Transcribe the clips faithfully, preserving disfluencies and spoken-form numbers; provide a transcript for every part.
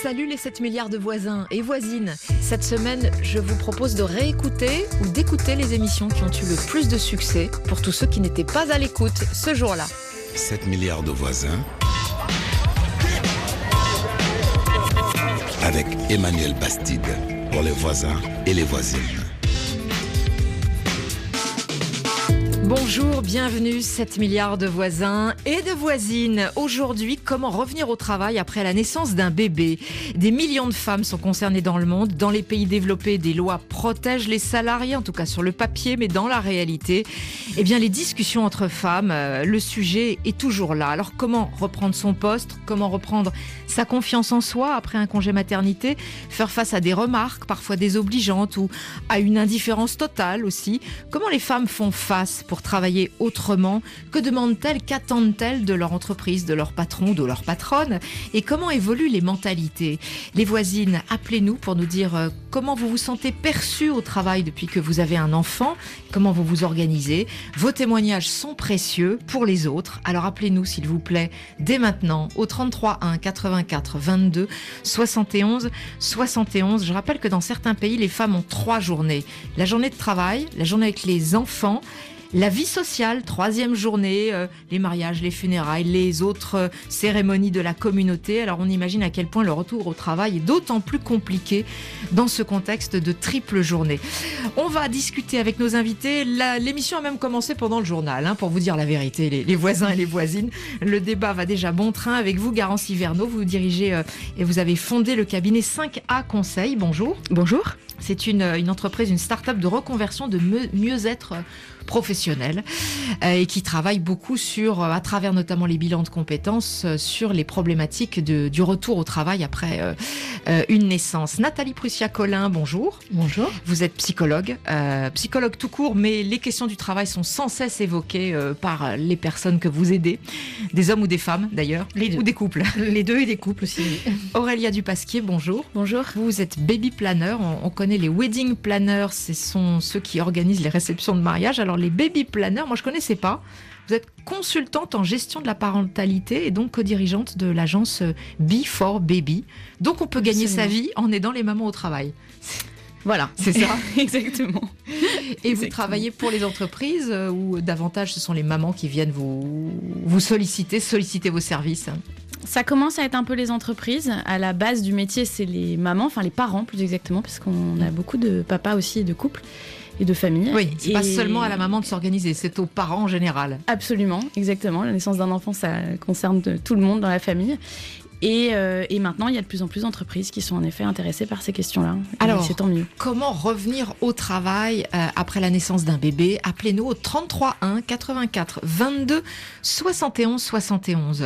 Salut les sept milliards de voisins et voisines. Cette semaine, je vous propose de réécouter ou d'écouter les émissions qui ont eu le plus de succès pour tous ceux qui n'étaient pas à l'écoute ce jour-là. sept milliards de voisins avec Emmanuel Bastide pour les voisins et les voisines. Bonjour, bienvenue, sept milliards de voisins et de voisines. Aujourd'hui, comment revenir au travail après la naissance d'un bébé ? Des millions de femmes sont concernées dans le monde. Dans les pays développés, des lois protègent les salariés, en tout cas sur le papier, mais dans la réalité, eh bien, les discussions entre femmes, euh, le sujet est toujours là. Alors, comment reprendre son poste ? Comment reprendre sa confiance en soi après un congé maternité ? Faire face à des remarques, parfois désobligeantes, ou à une indifférence totale aussi. Comment les femmes font face pour travailler autrement? Que demandent-elles, qu'attendent-elles de leur entreprise, de leur patron, de leur patronne? Et comment évoluent les mentalités? Les voisines, appelez-nous pour nous dire euh, comment vous vous sentez perçue au travail depuis que vous avez un enfant, comment vous vous organisez. Vos témoignages sont précieux pour les autres, alors appelez-nous s'il vous plaît dès maintenant au trente-trois un quatre-vingt-quatre vingt-deux soixante et onze soixante et onze. Je rappelle que dans certains pays, les femmes ont trois journées. La journée de travail, la journée avec les enfants, la vie sociale, troisième journée, euh, les mariages, les funérailles, les autres euh, cérémonies de la communauté. Alors on imagine à quel point le retour au travail est d'autant plus compliqué dans ce contexte de triple journée. On va discuter avec nos invités. La, l'émission a même commencé pendant le journal, hein, pour vous dire la vérité, les, les voisins et les voisines. Le débat va déjà bon train avec vous, Garance Hiverneau. Vous dirigez euh, et vous avez fondé le cabinet cinq A Conseil. Bonjour. Bonjour. C'est une, une entreprise, une start-up de reconversion de mieux-être professionnel euh, et qui travaille beaucoup sur, à travers notamment les bilans de compétences, euh, sur les problématiques de, du retour au travail après euh, euh, une naissance. Nathalie Prussia-Collin, bonjour. Bonjour. Vous êtes psychologue, euh, psychologue tout court, mais les questions du travail sont sans cesse évoquées euh, par les personnes que vous aidez, des hommes ou des femmes d'ailleurs, les deux. Ou des couples. Les deux et des couples aussi. Aurélia Dupasquier, bonjour. Bonjour. Vous êtes baby planner, on, on connaît les wedding planners, ce sont ceux qui organisent les réceptions de mariage. Alors les baby planners, moi je connaissais pas. Vous êtes consultante en gestion de la parentalité et donc co-dirigeante de l'agence Be for Baby. Donc on peut gagner Absolument. Sa vie en aidant les mamans au travail. Voilà, c'est ça. Exactement. Et Exactement. Vous travaillez pour les entreprises euh, ou davantage ce sont les mamans qui viennent vous, vous solliciter, solliciter vos services ? Ça commence à être un peu les entreprises. À la base du métier, c'est les mamans, enfin les parents plus exactement, parce qu'on a beaucoup de papas aussi et de couples et de familles. Oui, c'est et... pas seulement à la maman de s'organiser, c'est aux parents en général. Absolument, exactement. La naissance d'un enfant, ça concerne tout le monde dans la famille. Et, euh, et maintenant, il y a de plus en plus d'entreprises qui sont en effet intéressées par ces questions-là. Alors, c'est tant mieux. Comment revenir au travail euh, après la naissance d'un bébé ? Appelez-nous au trente-trois un quatre-vingt-quatre vingt-deux soixante et onze soixante et onze.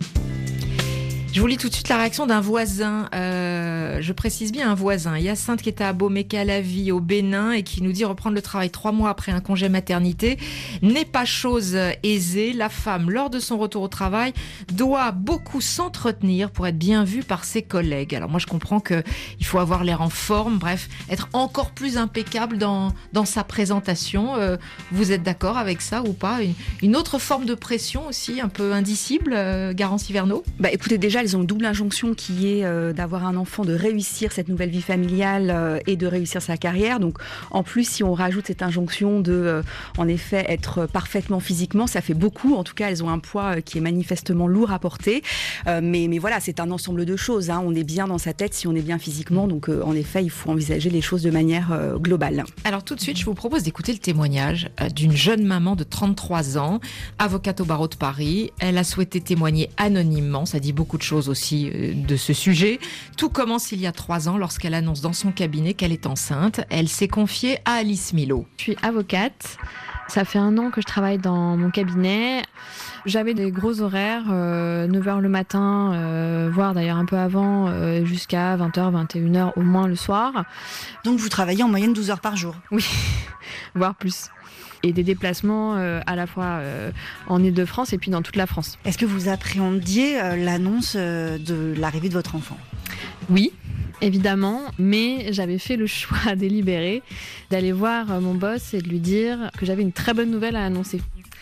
Je vous lis tout de suite la réaction d'un voisin. Euh, je précise bien un voisin. Hyacinthe qui était à Beaumé-Calavi au Bénin et qui nous dit reprendre le travail trois mois après un congé maternité n'est pas chose aisée. La femme, lors de son retour au travail, doit beaucoup s'entretenir pour être bien vue par ses collègues. Alors moi, je comprends qu'il faut avoir l'air en forme, bref, être encore plus impeccable dans, dans sa présentation. Euh, vous êtes d'accord avec ça ou pas ? une, une autre forme de pression aussi, un peu indicible, euh, Garance Hiverneau ? Bah écoutez, déjà, elles ont une double injonction qui est euh, d'avoir un enfant, de réussir cette nouvelle vie familiale euh, et de réussir sa carrière. Donc, en plus, si on rajoute cette injonction de, euh, en effet, être parfaitement physiquement, ça fait beaucoup. En tout cas, elles ont un poids euh, qui est manifestement lourd à porter. Euh, mais, mais voilà, c'est un ensemble de choses. Hein. On est bien dans sa tête si on est bien physiquement. Donc, euh, en effet, il faut envisager les choses de manière euh, globale. Alors, tout de suite, je vous propose d'écouter le témoignage euh, d'une jeune maman de trente-trois ans, avocate au barreau de Paris. Elle a souhaité témoigner anonymement. Ça dit beaucoup de choses aussi de ce sujet. Tout commence il y a trois ans lorsqu'elle annonce dans son cabinet qu'elle est enceinte. Elle s'est confiée à Alice Milo. Je suis avocate. Ça fait un an que je travaille dans mon cabinet. J'avais des gros horaires, euh, neuf heures le matin, euh, voire d'ailleurs un peu avant, euh, jusqu'à vingt heures, vingt et une heures au moins le soir. Donc vous travaillez en moyenne douze heures par jour ? Oui, voire plus. Et des déplacements euh, à la fois euh, en Île-de-France et puis dans toute la France. Est-ce que vous appréhendiez euh, l'annonce euh, de l'arrivée de votre enfant ? Oui, évidemment, mais j'avais fait le choix délibéré d'aller voir mon boss et de lui dire que j'avais une très bonne nouvelle à annoncer.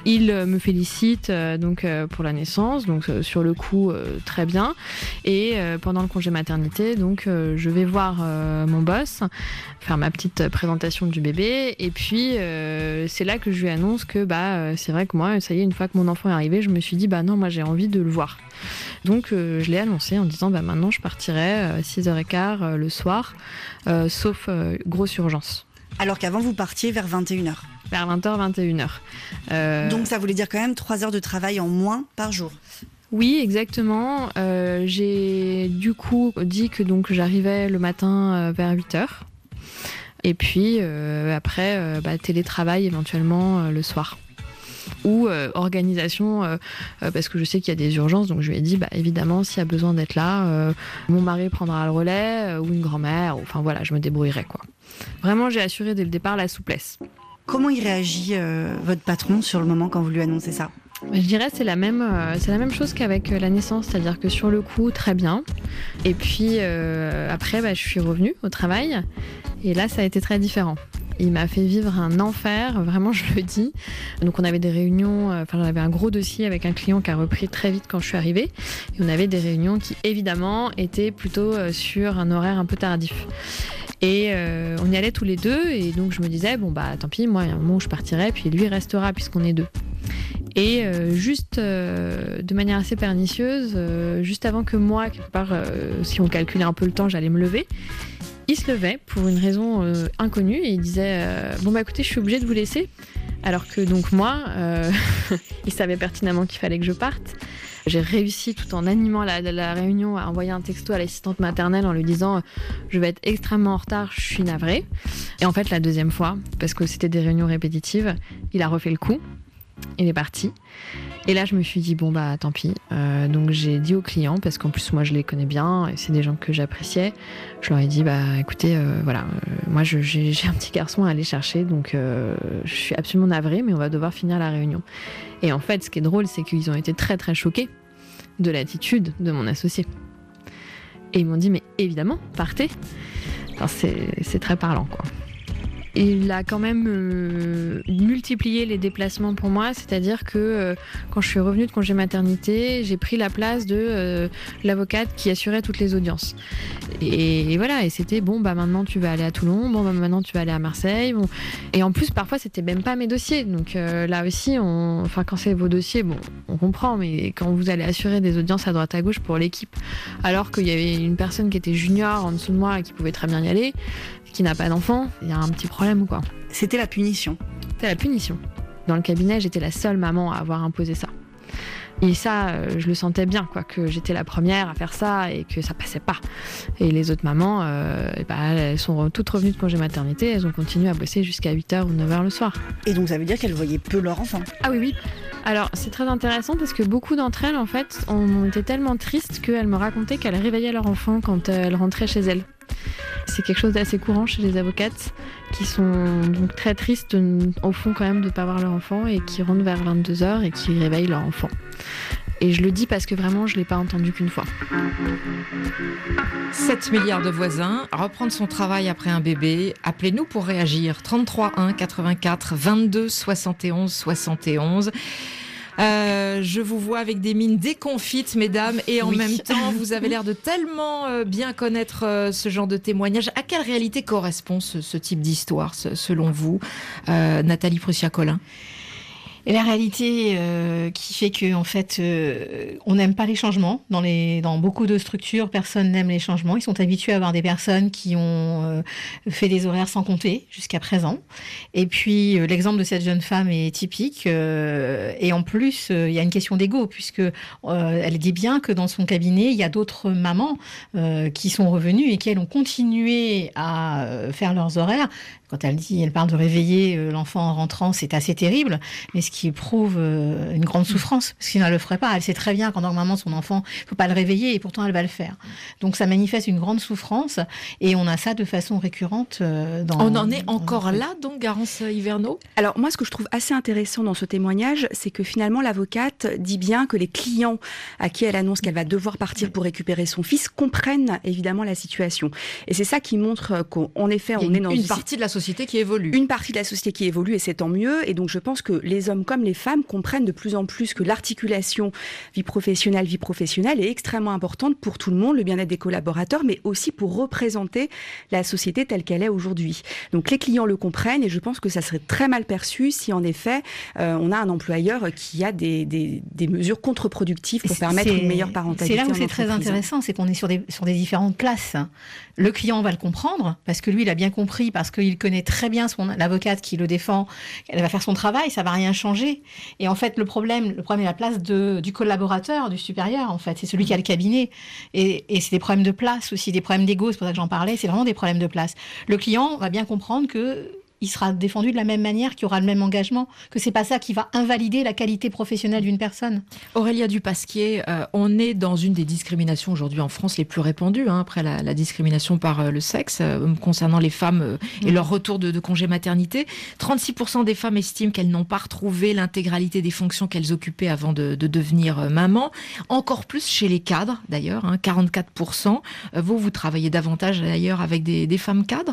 Il me félicite euh, donc euh, pour la naissance, donc euh, sur le coup euh, très bien. Et euh, pendant le congé maternité, donc euh, je vais voir euh, mon boss, faire ma petite présentation du bébé. Et puis euh, c'est là que je lui annonce que bah euh, c'est vrai que moi, ça y est, une fois que mon enfant est arrivé, je me suis dit bah non, moi j'ai envie de le voir. Donc euh, je l'ai annoncé en disant bah maintenant je partirai euh, six heures quinze euh, le soir, euh, sauf euh, grosse urgence. Alors qu'avant vous partiez vers vingt et une heures. Vers vingt heures, vingt et une heures. Euh... Donc ça voulait dire quand même trois heures de travail en moins par jour. Oui, exactement. Euh, j'ai du coup dit que donc j'arrivais le matin euh, vers huit heures. Et puis euh, après, euh, bah, télétravail éventuellement euh, le soir. Ou euh, organisation, euh, euh, parce que je sais qu'il y a des urgences, donc je lui ai dit, bah, évidemment, s'il y a besoin d'être là, euh, mon mari prendra le relais, euh, ou une grand-mère, ou, enfin voilà, je me débrouillerai, quoi. Vraiment, j'ai assuré dès le départ la souplesse. Comment il réagit, euh, votre patron, sur le moment quand vous lui annoncez ça ? Je dirais que c'est la même, euh, c'est la même chose qu'avec la naissance, c'est-à-dire que sur le coup, très bien. Et puis euh, après, bah, je suis revenue au travail, et là, ça a été très différent. Il m'a fait vivre un enfer, vraiment je le dis. Donc on avait des réunions, enfin j'avais un gros dossier avec un client qui a repris très vite quand je suis arrivée. Et on avait des réunions qui évidemment étaient plutôt sur un horaire un peu tardif. Et euh, on y allait tous les deux et donc je me disais, bon bah tant pis, moi il y a un moment où je partirai, puis lui restera puisqu'on est deux. Et euh, juste euh, de manière assez pernicieuse, euh, juste avant que moi, quelque part, euh, si on calculait un peu le temps, j'allais me lever, il se levait pour une raison euh, inconnue et il disait euh, bon bah écoutez, je suis obligée de vous laisser. Alors que donc moi, euh, il savait pertinemment qu'il fallait que je parte. J'ai réussi tout en animant la, la, la réunion à envoyer un texto à l'assistante maternelle en lui disant je vais être extrêmement en retard, je suis navrée. Et en fait la deuxième fois, parce que c'était des réunions répétitives, il a refait le coup. Il est parti. Et là, je me suis dit, bon, bah, tant pis. Euh, donc, j'ai dit aux clients, parce qu'en plus, moi, je les connais bien, et c'est des gens que j'appréciais. Je leur ai dit, bah, écoutez, euh, voilà, euh, moi, je, j'ai, j'ai un petit garçon à aller chercher, donc euh, je suis absolument navrée, mais on va devoir finir la réunion. Et en fait, ce qui est drôle, c'est qu'ils ont été très, très choqués de l'attitude de mon associé. Et ils m'ont dit, mais évidemment, partez. Enfin, c'est, c'est très parlant, quoi. Il a quand même euh, multiplié les déplacements pour moi, c'est-à-dire que euh, quand je suis revenue de congé maternité, j'ai pris la place de euh, l'avocate qui assurait toutes les audiences. Et, et voilà, et c'était bon, bah maintenant tu vas aller à Toulon, bon bah maintenant tu vas aller à Marseille. Bon. Et en plus, parfois c'était même pas mes dossiers. Donc euh, là aussi, on... enfin quand c'est vos dossiers, bon, on comprend, mais quand vous allez assurer des audiences à droite à gauche pour l'équipe, alors qu'il y avait une personne qui était junior en dessous de moi et qui pouvait très bien y aller, qui n'a pas d'enfant, il y a un petit problème, quoi. C'était la punition. C'était la punition. Dans le cabinet, j'étais la seule maman à avoir imposé ça. Et ça, euh, je le sentais bien, quoi, que j'étais la première à faire ça et que ça passait pas. Et les autres mamans, euh, bah, elles sont toutes revenues de congé maternité, elles ont continué à bosser jusqu'à huit heures ou neuf heures le soir. Et donc ça veut dire qu'elles voyaient peu leur enfant. Ah oui, oui. Alors c'est très intéressant parce que beaucoup d'entre elles, en fait, ont été tellement tristes qu'elles me racontaient qu'elles réveillaient leur enfant quand elles rentraient chez elles. C'est quelque chose d'assez courant chez les avocates qui sont donc très tristes au fond quand même de ne pas voir leur enfant et qui rentrent vers vingt-deux heures et qui réveillent leur enfant. Et je le dis parce que vraiment je ne l'ai pas entendu qu'une fois. sept milliards de voisins, reprendre son travail après un bébé, appelez-nous pour réagir. trente-trois un quatre-vingt-quatre vingt-deux soixante et onze soixante et onze. Euh, je vous vois avec des mines déconfites, mesdames, et en oui. même temps, vous avez l'air de tellement euh, bien connaître euh, ce genre de témoignage. À quelle réalité correspond ce, ce type d'histoire, ce, selon vous, euh, Nathalie Prussiat-Collin ? Et la réalité euh, qui fait que en fait, euh, on n'aime pas les changements. Dans, les, dans beaucoup de structures, personne n'aime les changements. Ils sont habitués à avoir des personnes qui ont euh, fait des horaires sans compter jusqu'à présent. Et puis, euh, l'exemple de cette jeune femme est typique. Euh, et en plus, euh, il y a une question d'ego, puisque euh, elle dit bien que dans son cabinet, il y a d'autres mamans euh, qui sont revenues et qui, elles, ont continué à euh, faire leurs horaires. Quand elle dit, elle parle de réveiller l'enfant en rentrant, c'est assez terrible, mais ce qui prouve une grande souffrance, parce qu'elle ne le ferait pas. Elle sait très bien qu'en tant que maman, son enfant, il ne faut pas le réveiller, et pourtant elle va le faire. Donc ça manifeste une grande souffrance, et on a ça de façon récurrente dans... On en est encore là, donc, Garance Hiverneau ? Alors moi, ce que je trouve assez intéressant dans ce témoignage, c'est que finalement, l'avocate dit bien que les clients à qui elle annonce qu'elle va devoir partir pour récupérer son fils comprennent évidemment la situation. Et c'est ça qui montre qu'en effet, on est dans une partie de la société qui évolue. Une partie de la société qui évolue, et c'est tant mieux. Et donc je pense que les hommes hommes comme les femmes, comprennent de plus en plus que l'articulation vie professionnelle, vie professionnelle est extrêmement importante pour tout le monde, le bien-être des collaborateurs, mais aussi pour représenter la société telle qu'elle est aujourd'hui. Donc les clients le comprennent et je pense que ça serait très mal perçu si en effet euh, on a un employeur qui a des, des, des mesures contre-productives pour permettre c'est, une meilleure parentalité. C'est là où c'est très intéressant, c'est qu'on est sur des, sur des différentes places. Le client va le comprendre, parce que lui, il a bien compris, parce qu'il connaît très bien son, l'avocate qui le défend, elle va faire son travail, ça va rien changer. Et en fait, le problème, le problème est la place de, du collaborateur, du supérieur, en fait. C'est celui qui a le cabinet. Et, et c'est des problèmes de place aussi, des problèmes d'ego, c'est pour ça que j'en parlais, c'est vraiment des problèmes de place. Le client va bien comprendre que il sera défendu de la même manière, qu'il aura le même engagement, que c'est pas ça qui va invalider la qualité professionnelle d'une personne. Aurélia Dupasquier, euh, on est dans une des discriminations aujourd'hui en France les plus répandues, hein, après la, la discrimination par euh, le sexe, euh, concernant les femmes euh, et mmh. leur retour de, de congé maternité. trente-six pour cent des femmes estiment qu'elles n'ont pas retrouvé l'intégralité des fonctions qu'elles occupaient avant de, de devenir euh, maman. Encore plus chez les cadres, d'ailleurs, hein, quarante-quatre pour cent. Euh, vous, vous travaillez davantage, d'ailleurs, avec des, des femmes cadres ?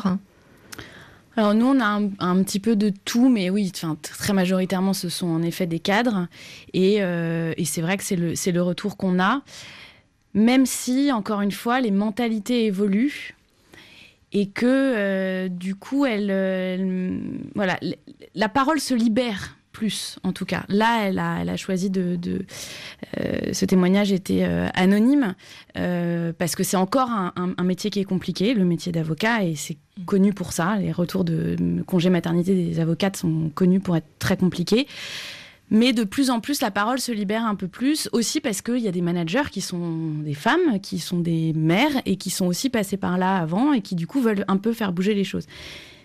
Alors nous, on a un, un petit peu de tout, mais oui, enfin, très majoritairement, ce sont en effet des cadres. Et, euh, et c'est vrai que c'est le, c'est le retour qu'on a, même si, encore une fois, les mentalités évoluent et que, euh, du coup, elle, elle, voilà, la parole se libère plus, en tout cas. Là, elle a, elle a choisi de... de euh, ce témoignage était euh, anonyme, euh, parce que c'est encore un, un, un métier qui est compliqué, le métier d'avocat, et c'est connu pour ça. Les retours de congé maternité des avocates sont connus pour être très compliqués. Mais de plus en plus, la parole se libère un peu plus, aussi parce qu'il y a des managers qui sont des femmes, qui sont des mères, et qui sont aussi passées par là avant, et qui, du coup, veulent un peu faire bouger les choses.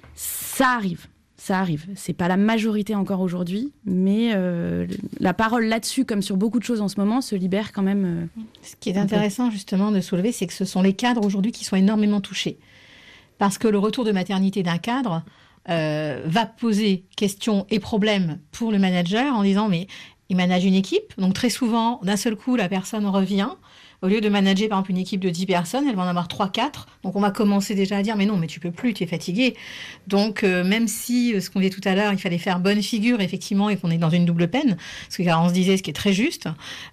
Ça arrive. Ça arrive. C'est pas la majorité encore aujourd'hui, mais euh, la parole là-dessus, comme sur beaucoup de choses en ce moment, se libère quand même. Euh, Ce qui est intéressant justement de soulever, c'est que ce sont les cadres aujourd'hui qui sont énormément touchés. Parce que le retour de maternité d'un cadre euh, va poser questions et problèmes pour le manager en disant mais il manage une équipe, donc très souvent, d'un seul coup, la personne revient. Au lieu de manager, par exemple, une équipe de dix personnes, elle va en avoir trois quatre. Donc, on va commencer déjà à dire, mais non, mais tu peux plus, tu es fatigué. Donc, euh, même si, euh, ce qu'on disait tout à l'heure, il fallait faire bonne figure, effectivement, et qu'on est dans une double peine, ce que Garance disait, ce qui est très juste,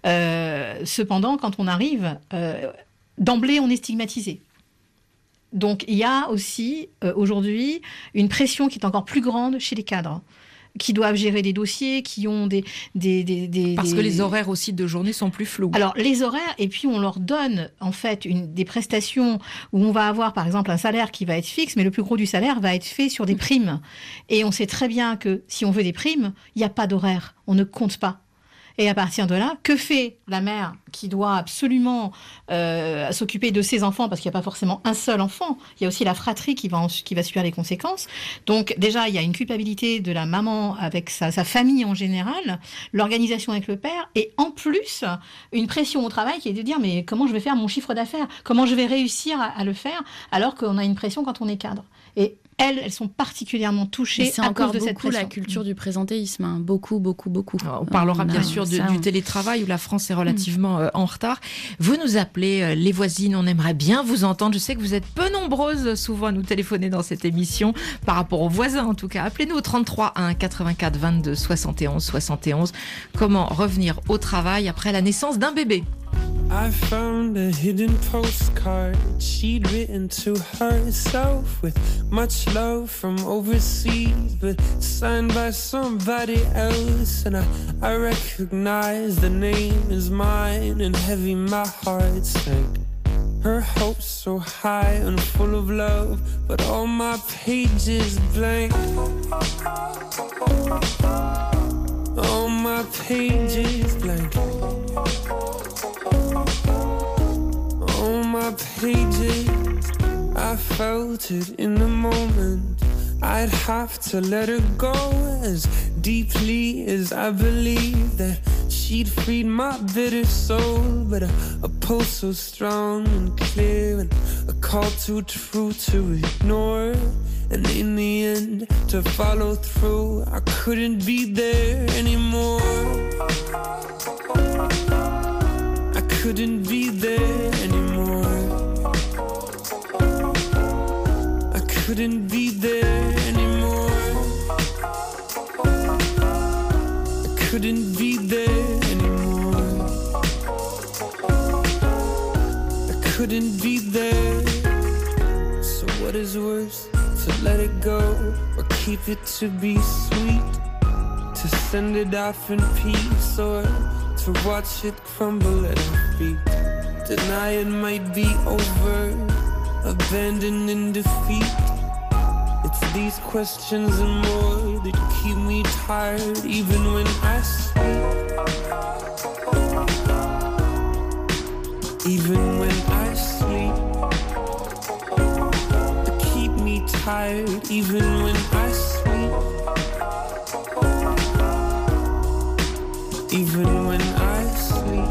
euh, cependant, quand on arrive, euh, d'emblée, on est stigmatisé. Donc, il y a aussi, euh, aujourd'hui, une pression qui est encore plus grande chez les cadres, qui doivent gérer des dossiers, qui ont des... des, des, des Parce des... que les horaires aussi de journée sont plus flous. Alors, les horaires, et puis on leur donne, en fait, une, des prestations où on va avoir, par exemple, un salaire qui va être fixe, mais le plus gros du salaire va être fait sur des primes. Et on sait très bien que si on veut des primes, il n'y a pas d'horaire, on ne compte pas. Et à partir de là, que fait la mère qui doit absolument euh, s'occuper de ses enfants, parce qu'il n'y a pas forcément un seul enfant, il y a aussi la fratrie qui va, en, qui va subir les conséquences. Donc déjà, il y a une culpabilité de la maman avec sa, sa famille en général, l'organisation avec le père, et en plus, une pression au travail qui est de dire mais comment je vais faire mon chiffre d'affaires ? Comment je vais réussir à, à le faire alors qu'on a une pression quand on est cadre ? Et elles, elles sont particulièrement touchées à cause de cette pression. C'est encore beaucoup la culture du présentéisme, hein. beaucoup, beaucoup, beaucoup. On parlera on bien a, sûr de, ça, du on... télétravail où la France est relativement euh, en retard. Vous nous appelez euh, les voisines, on aimerait bien vous entendre. Je sais que vous êtes peu nombreuses souvent à nous téléphoner dans cette émission, par rapport aux voisins en tout cas. Appelez-nous au trente-trois un quatre-vingt-quatre vingt-deux soixante et onze soixante et onze. Comment revenir au travail après la naissance d'un bébé ? I found a hidden postcard she'd written to herself with much love from overseas, but signed by somebody else. And I, I recognize the name is mine, and heavy my heart sank. Her hopes so high and full of love, but all my pages blank. All my pages blank. All my pages, I felt it in the moment. I'd have to let her go as deeply as I believe that she'd freed my bitter soul. But a, a pulse so strong and clear, and a call too true to ignore. And in the end, to follow through, I couldn't be there anymore. I couldn't be there anymore. I couldn't be there anymore. I couldn't be there anymore. I couldn't be there. So what is worse, to let it go or keep it to be sweet? To send it off in peace or to watch it crumble at our feet? Deny it might be over, abandoned in defeat. It's these questions and more that keep me tired even when I sleep. Even when I sleep. They keep me tired even when I sleep. Even when I sleep.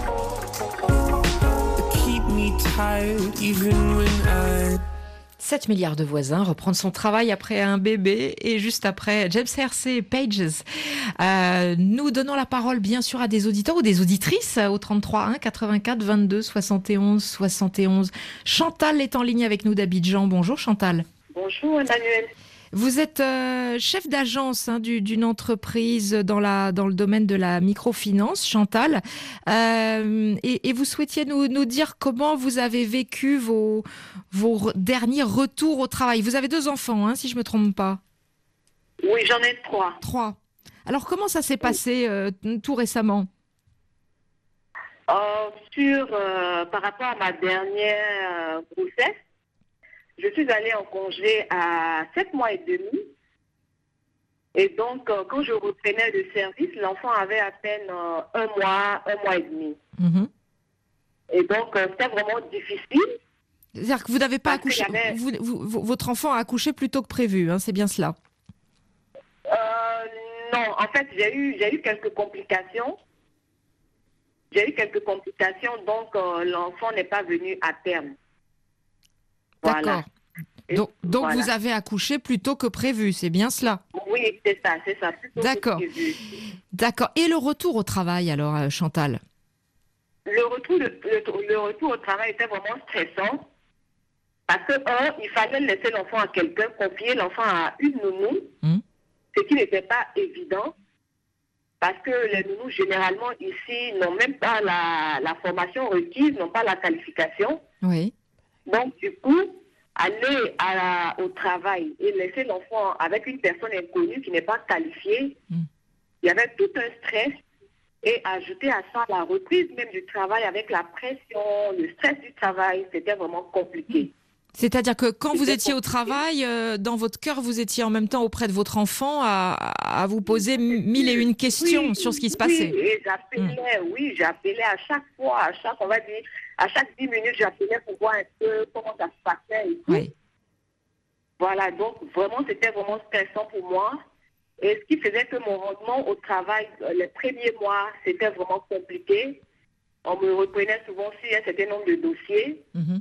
They keep me tired even when I sept milliards de voisins, reprendre son travail après un bébé et juste après James R C Pages. Euh, nous donnons la parole bien sûr à des auditeurs ou des auditrices au trente-trois un quatre-vingt-quatre vingt-deux soixante et onze soixante et onze. Chantal est en ligne avec nous d'Abidjan. Bonjour Chantal. Bonjour Emmanuel. Vous êtes euh, chef d'agence hein, du, d'une entreprise dans, la, dans le domaine de la microfinance, Chantal, euh, et, et vous souhaitiez nous, nous dire comment vous avez vécu vos, vos derniers retours au travail. Vous avez deux enfants, hein, si je ne me trompe pas. Oui, j'en ai trois. Trois. Alors comment ça s'est passé euh, tout récemment? euh, sur, euh, Par rapport à ma dernière euh, grossesse, je suis allée en congé à sept mois et demi. Et donc, euh, quand je reprenais le service, l'enfant avait à peine euh, un mois, un mois et demi. Mmh. Et donc, euh, c'était vraiment difficile. C'est-à-dire que vous n'avez pas accouché, avait... vous, vous, votre enfant a accouché plus tôt que prévu, hein, c'est bien cela? euh, Non, en fait, j'ai eu, j'ai eu quelques complications. J'ai eu quelques complications, donc euh, l'enfant n'est pas venu à terme. D'accord. Voilà. Donc, donc voilà. Vous avez accouché plus tôt que prévu, c'est bien cela? Oui, c'est ça, c'est ça. D'accord. D'accord. Et le retour au travail alors, Chantal? Le retour, le, le, le retour au travail était vraiment stressant parce que, un, il fallait laisser l'enfant à quelqu'un, confier l'enfant à une nounou, mmh. ce qui n'était pas évident parce que les nounous, généralement, ici, n'ont même pas la, la formation requise, n'ont pas la qualification. Oui. Donc, du coup, aller à la, au travail et laisser l'enfant avec une personne inconnue qui n'est pas qualifiée, mmh. il y avait tout un stress. Et ajouter à ça la reprise même du travail avec la pression, le stress du travail, c'était vraiment compliqué. C'est-à-dire que quand c'était vous étiez compliqué. Au travail, euh, dans votre cœur, vous étiez en même temps auprès de votre enfant à, à vous poser mille et une questions oui, sur ce qui se passait. Oui, et j'appelais, mmh. oui, j'appelais à chaque fois, à chaque, on va dire, à chaque dix minutes, j'appelais pour voir un peu comment ça se passait. Et tout. Oui. Voilà, donc vraiment, c'était vraiment stressant pour moi. Et ce qui faisait que mon rendement au travail, les premiers mois, c'était vraiment compliqué. On me reprenait souvent sur un certain nombre de dossiers. Mmh.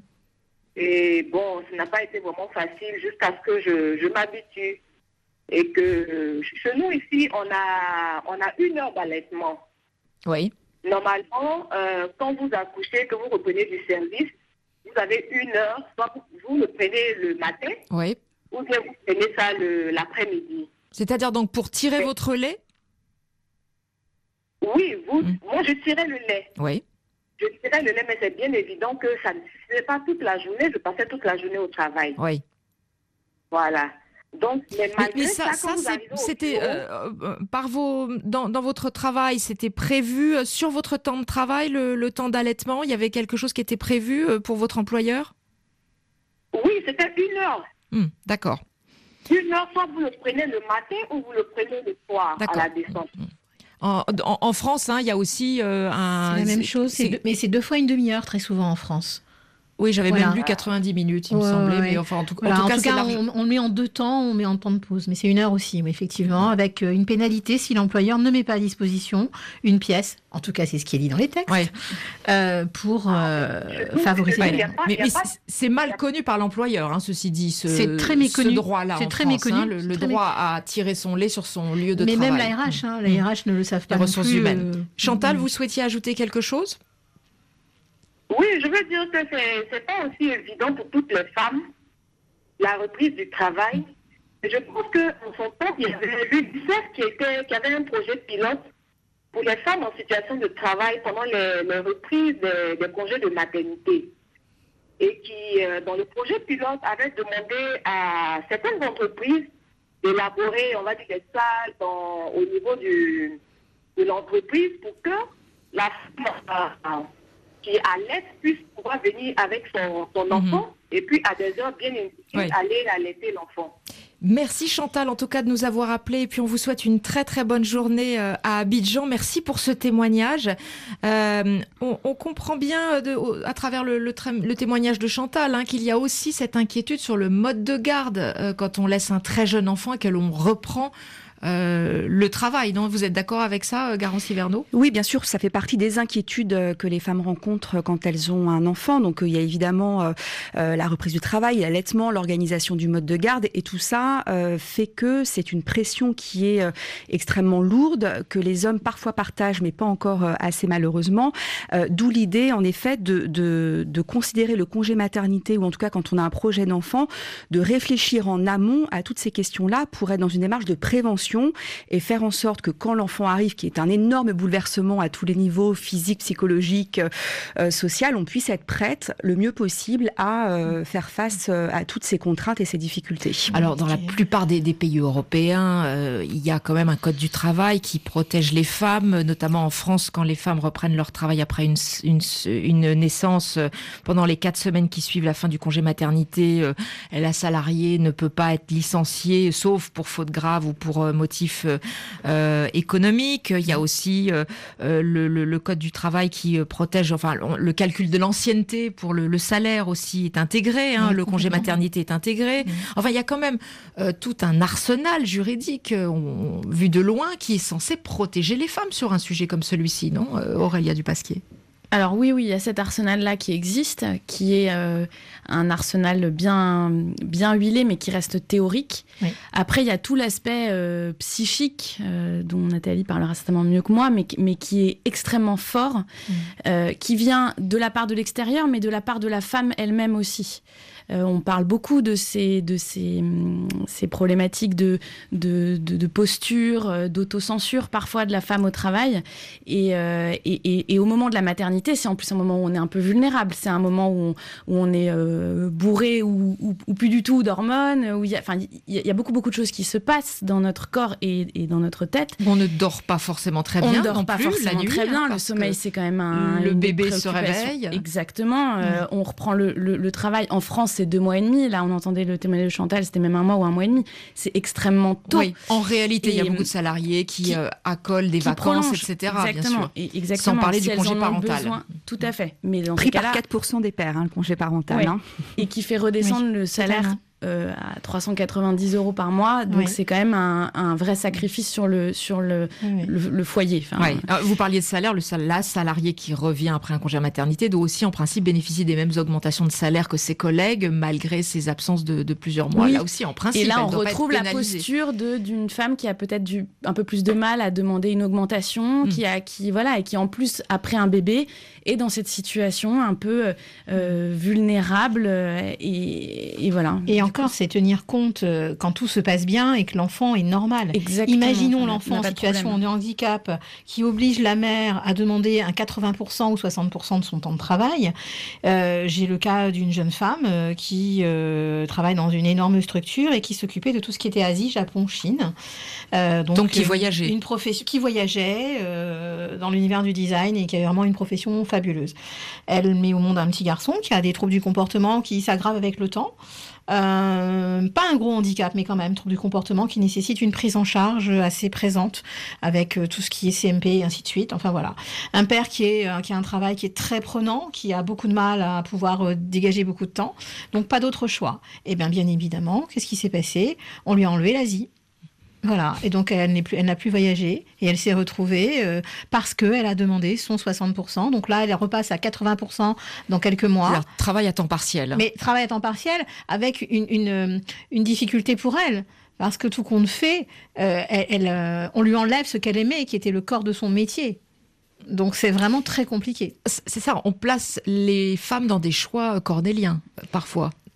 Et bon, ça n'a pas été vraiment facile jusqu'à ce que je, je m'habitue. Et que chez nous, ici, on a, on a une heure d'allaitement. Oui. Normalement, euh, quand vous accouchez, que vous reprenez du service, vous avez une heure, soit vous le prenez le matin, oui. ou bien vous prenez ça le, l'après-midi. C'est-à-dire donc pour tirer oui. votre lait? Oui, vous, mmh. moi je tirais le lait. Oui. Je tirais le lait, mais c'est bien évident que ça ne suffisait pas toute la journée. Je passais toute la journée au travail. Oui. Voilà. Donc, mais malgré mais, mais ça, ça, ça c'est, c'était euh, euh, par vos dans, dans votre travail, c'était prévu euh, sur votre temps de travail, le, le temps d'allaitement. Il y avait quelque chose qui était prévu euh, pour votre employeur? Oui, c'était une heure. Mmh, d'accord. Une heure, soit vous le prenez le matin ou vous le prenez le soir D'accord. à la descente. En, en, en France, hein, il y a aussi euh, un... C'est la même chose, c'est deux, mais c'est deux fois une demi-heure très souvent en France. Oui, j'avais voilà. même lu quatre-vingt-dix minutes, il ouais, me semblait. Ouais. Mais enfin, en tout, voilà, en tout en cas, tout cas large... on, on le met en deux temps, on met en temps de pause. Mais c'est une heure aussi, oui, effectivement, avec une pénalité si l'employeur ne met pas à disposition une pièce, en tout cas c'est ce qui est dit dans les textes, ouais. euh, pour euh, favoriser ouais. la... Mais, mais c'est, c'est mal connu par l'employeur, hein, ceci dit, ce, c'est très méconnu. ce droit-là c'est en très France. méconnu. Hein, le le très droit méconnu. à tirer son lait sur son lieu de mais travail. Mais même la R H, hein, les R H mmh. ne le savent pas les non ressources plus. humaines. Euh... Chantal, mmh. vous souhaitiez ajouter quelque chose? Oui, je veux dire que c'est, c'est pas aussi évident pour toutes les femmes, la reprise du travail. Je pense qu'en son temps, il y avait l'U N I C E F qui, était, qui avait un projet pilote pour les femmes en situation de travail pendant les, les reprises des, des congés de maternité. Et qui, euh, dans le projet pilote, avait demandé à certaines entreprises d'élaborer, on va dire, des salles dans, au niveau du, de l'entreprise pour que la femme euh, qui est à l'aide puisse pouvoir venir avec son, son enfant mmh. et puis à des heures bien indiquées, oui. aller allaiter l'enfant. Merci Chantal en tout cas de nous avoir appelés et puis on vous souhaite une très très bonne journée à Abidjan. Merci pour ce témoignage. Euh, on, on comprend bien de, à travers le, le, le témoignage de Chantal hein, qu'il y a aussi cette inquiétude sur le mode de garde euh, quand on laisse un très jeune enfant et que l'on reprend Euh, le travail, non ? Vous êtes d'accord avec ça, Garance Hiverneau ? Oui, bien sûr, ça fait partie des inquiétudes que les femmes rencontrent quand elles ont un enfant. Donc, il y a évidemment euh, euh, la reprise du travail, l'allaitement, l'organisation du mode de garde. Et tout ça euh, fait que c'est une pression qui est euh, extrêmement lourde, que les hommes parfois partagent, mais pas encore euh, assez malheureusement. Euh, d'où l'idée, en effet, de, de, de considérer le congé maternité, ou en tout cas quand on a un projet d'enfant, de réfléchir en amont à toutes ces questions-là pour être dans une démarche de prévention et faire en sorte que quand l'enfant arrive, qui est un énorme bouleversement à tous les niveaux, physique, psychologique, euh, social, on puisse être prête le mieux possible à euh, faire face euh, à toutes ces contraintes et ces difficultés. Alors, dans la plupart des, des pays européens, euh, il y a quand même un code du travail qui protège les femmes, notamment en France, quand les femmes reprennent leur travail après une, une, une naissance, euh, pendant les quatre semaines qui suivent la fin du congé maternité, euh, la salariée ne peut pas être licenciée, sauf pour faute grave ou pour euh, motif euh, économique. Il y a aussi euh, le, le, le code du travail qui protège, enfin le calcul de l'ancienneté pour le, le salaire aussi est intégré, hein, oui, le congé maternité est intégré. Oui. Enfin, il y a quand même euh, tout un arsenal juridique on, vu de loin qui est censé protéger les femmes sur un sujet comme celui-ci, non, Aurélia Dupasquier ? Alors oui, oui, il y a cet arsenal-là qui existe, qui est euh, un arsenal bien, bien huilé, mais qui reste théorique. Oui. Après, il y a tout l'aspect euh, psychique, euh, dont Nathalie parlera certainement mieux que moi, mais, mais qui est extrêmement fort, mmh. euh, qui vient de la part de l'extérieur, mais de la part de la femme elle-même aussi. Euh, on parle beaucoup de ces, de ces, ces problématiques de, de, de, de posture, d'autocensure, parfois de la femme au travail. Et, euh, et, et, et au moment de la maternité, c'est en plus un moment où on est un peu vulnérable. C'est un moment où on, où on est euh, bourré ou, ou, ou plus du tout d'hormones. Où il y a, enfin, il y a beaucoup, beaucoup de choses qui se passent dans notre corps et, et dans notre tête. On ne dort pas forcément très bien. On ne dort non pas plus, forcément la nuit, très bien. Hein, le sommeil, c'est quand même un. Le bébé se réveille. Exactement. Mmh. Euh, on reprend le, le, le travail. En France, c'est deux mois et demi. Là, on entendait le témoignage de Chantal, c'était même un mois ou un mois et demi. C'est extrêmement tôt. Oui. En réalité, il y a beaucoup de salariés qui, qui euh, accolent des vacances, prolonge. et cetera. Exactement. Bien sûr. Et exactement. Sans parler si du congé parental. Besoin, tout à fait. Mais dans pris ces par cas-là, quatre pour cent des pères, hein, le congé parental. Ouais. Hein. Et qui fait redescendre oui, le salaire. Totalement. Euh, à trois cent quatre-vingt-dix euros par mois, donc oui. c'est quand même un, un vrai sacrifice sur le, sur le, oui. le, le foyer. Enfin, oui. Alors, vous parliez de salaire, le la salarié qui revient après un congé maternité doit aussi en principe bénéficier des mêmes augmentations de salaire que ses collègues malgré ses absences de, de plusieurs mois. Oui. Là aussi, en principe, et là on retrouve la posture de, d'une femme qui a peut-être du, un peu plus de mal à demander une augmentation, mmh. qui a, qui, voilà, et qui en plus, après un bébé, est dans cette situation un peu euh, vulnérable et, et voilà. Et encore, c'est tenir compte euh, quand tout se passe bien et que l'enfant est normal. Exactement. Imaginons l'enfant en situation de handicap qui oblige la mère à demander un quatre-vingts pour cent ou soixante pour cent de son temps de travail. Euh, j'ai le cas d'une jeune femme euh, qui euh, travaille dans une énorme structure et qui s'occupait de tout ce qui était Asie, Japon, Chine. Euh, donc, donc qui voyageait. Une profession qui voyageait euh, dans l'univers du design et qui avait vraiment une profession fabuleuse. Elle met au monde un petit garçon qui a des troubles du comportement qui s'aggravent avec le temps. Euh, pas un gros handicap, mais quand même trouble du comportement qui nécessite une prise en charge assez présente avec euh, tout ce qui est C M P et ainsi de suite. Enfin voilà, un père qui est euh, qui a un travail qui est très prenant, qui a beaucoup de mal à pouvoir euh, dégager beaucoup de temps, donc pas d'autre choix. Et bien bien évidemment, qu'est-ce qui s'est passé ? On lui a enlevé l'Asie. Voilà, et donc elle, n'est plus, elle n'a plus voyagé et elle s'est retrouvée euh, parce qu'elle a demandé son soixante pour cent. Donc là, elle repasse à quatre-vingts pour cent dans quelques mois. Alors, travail à temps partiel. Mais travail à temps partiel avec une, une, une difficulté pour elle. Parce que tout compte fait, euh, elle, elle, euh, on lui enlève ce qu'elle aimait, qui était le corps de son métier. Donc c'est vraiment très compliqué. C'est ça, on place les femmes dans des choix cornéliens, parfois.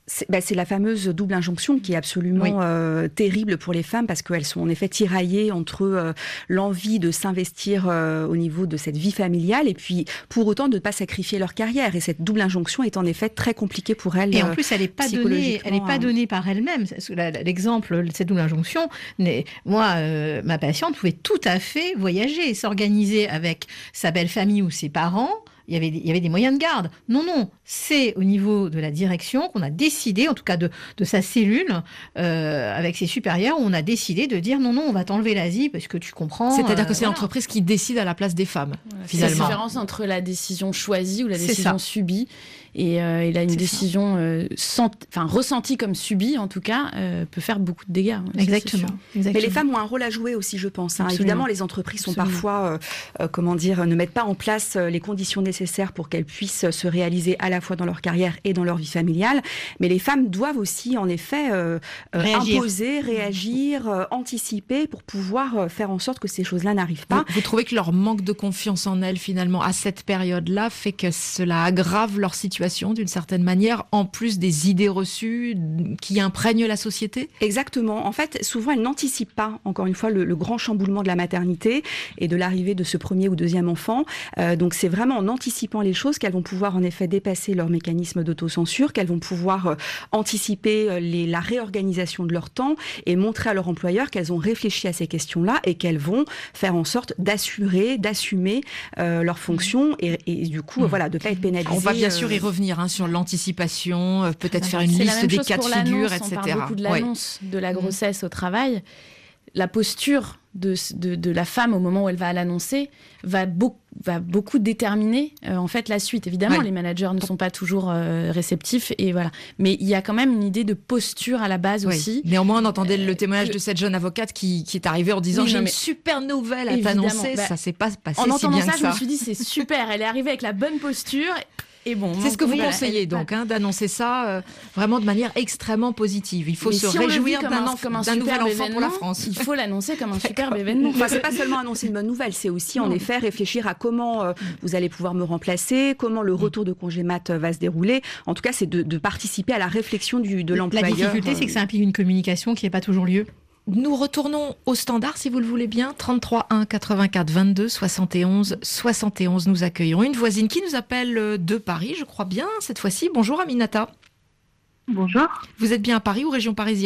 C'est, bah, c'est la fameuse double injonction qui est absolument oui. euh, terrible pour les femmes parce qu'elles sont en effet tiraillées entre euh, l'envie de s'investir euh, au niveau de cette vie familiale et puis pour autant de ne pas sacrifier leur carrière. Et cette double injonction est en effet très compliquée pour elles. Et en plus, elle n'est pas donnée, elle n'est pas donnée par elle-même. L'exemple de cette double injonction, moi, euh, ma patiente pouvait tout à fait voyager, s'organiser avec sa belle famille ou ses parents. Il y, avait, il y avait des moyens de garde. Non, non, c'est au niveau de la direction qu'on a décidé, en tout cas de, de sa cellule, euh, avec ses supérieurs, où on a décidé de dire non, non, on va t'enlever l'Asie parce que tu comprends. C'est-à-dire euh, que c'est voilà. l'entreprise qui décide à la place des femmes, voilà, finalement. C'est la différence entre la décision choisie ou la décision subie. Et, euh, et là, une c'est décision euh, sent... enfin, ressentie comme subie, en tout cas, euh, peut faire beaucoup de dégâts. Exactement. Exactement. Mais les femmes ont un rôle à jouer aussi, je pense. Hein. Évidemment, les entreprises sont Absolument. parfois, euh, euh, comment dire, ne mettent pas en place les conditions nécessaires pour qu'elles puissent se réaliser à la fois dans leur carrière et dans leur vie familiale. Mais les femmes doivent aussi, en effet, euh, réagir. imposer, réagir, euh, anticiper pour pouvoir euh, faire en sorte que ces choses-là n'arrivent pas. Vous, vous trouvez que leur manque de confiance en elles, finalement, à cette période-là, fait que cela aggrave leur situation d'une certaine manière, en plus des idées reçues qui imprègnent la société ? Exactement. En fait, souvent, elles n'anticipent pas, encore une fois, le, le grand chamboulement de la maternité et de l'arrivée de ce premier ou deuxième enfant. Euh, donc, c'est vraiment en anticipant les choses qu'elles vont pouvoir, en effet, dépasser leur mécanisme d'autocensure, qu'elles vont pouvoir euh, anticiper les, la réorganisation de leur temps et montrer à leur employeur qu'elles ont réfléchi à ces questions-là et qu'elles vont faire en sorte d'assurer, d'assumer euh, leurs fonctions et, et du coup, mmh. voilà, de ne pas être pénalisées. On va bien sûr y revenir. revenir hein, sur l'anticipation, euh, peut-être faire une liste des cas de figure, et cetera. On parle beaucoup de l'annonce ouais. de la grossesse mmh. au travail. La posture de, de, de la femme au moment où elle va l'annoncer va, beau, va beaucoup déterminer euh, en fait la suite. Évidemment, ouais. les managers ne sont pas toujours euh, réceptifs, et voilà. Mais il y a quand même une idée de posture à la base oui. aussi. Néanmoins, on entendait euh, le témoignage que... de cette jeune avocate qui, qui est arrivée en disant oui, « j'ai une super nouvelle à t'annoncer bah, ». Ça s'est pas passé si bien que ça. En entendant ça, je me suis dit « c'est super, elle est arrivée avec la bonne posture ». Et bon, c'est ce que vous voilà, conseillez donc, hein, d'annoncer ça euh, vraiment de manière extrêmement positive. Il faut mais se si réjouir d'un, un, enf- d'un nouvel enfant pour la France. Il faut l'annoncer comme un superbe événement. Enfin, c'est pas seulement annoncer une bonne nouvelle, c'est aussi non. en effet réfléchir à comment euh, vous allez pouvoir me remplacer, comment le retour de congé mat va se dérouler. En tout cas, c'est de, de participer à la réflexion du, de l'employeur. La difficulté, c'est que ça implique une communication qui n'est pas toujours lieu. Nous retournons au standard, si vous le voulez bien. trente-trois un quatre-vingt-quatre vingt-deux soixante et onze soixante et onze. Nous accueillons une voisine qui nous appelle de Paris, je crois bien, cette fois-ci. Bonjour Aminata. Bonjour. Vous êtes bien à Paris ou région parisienne ?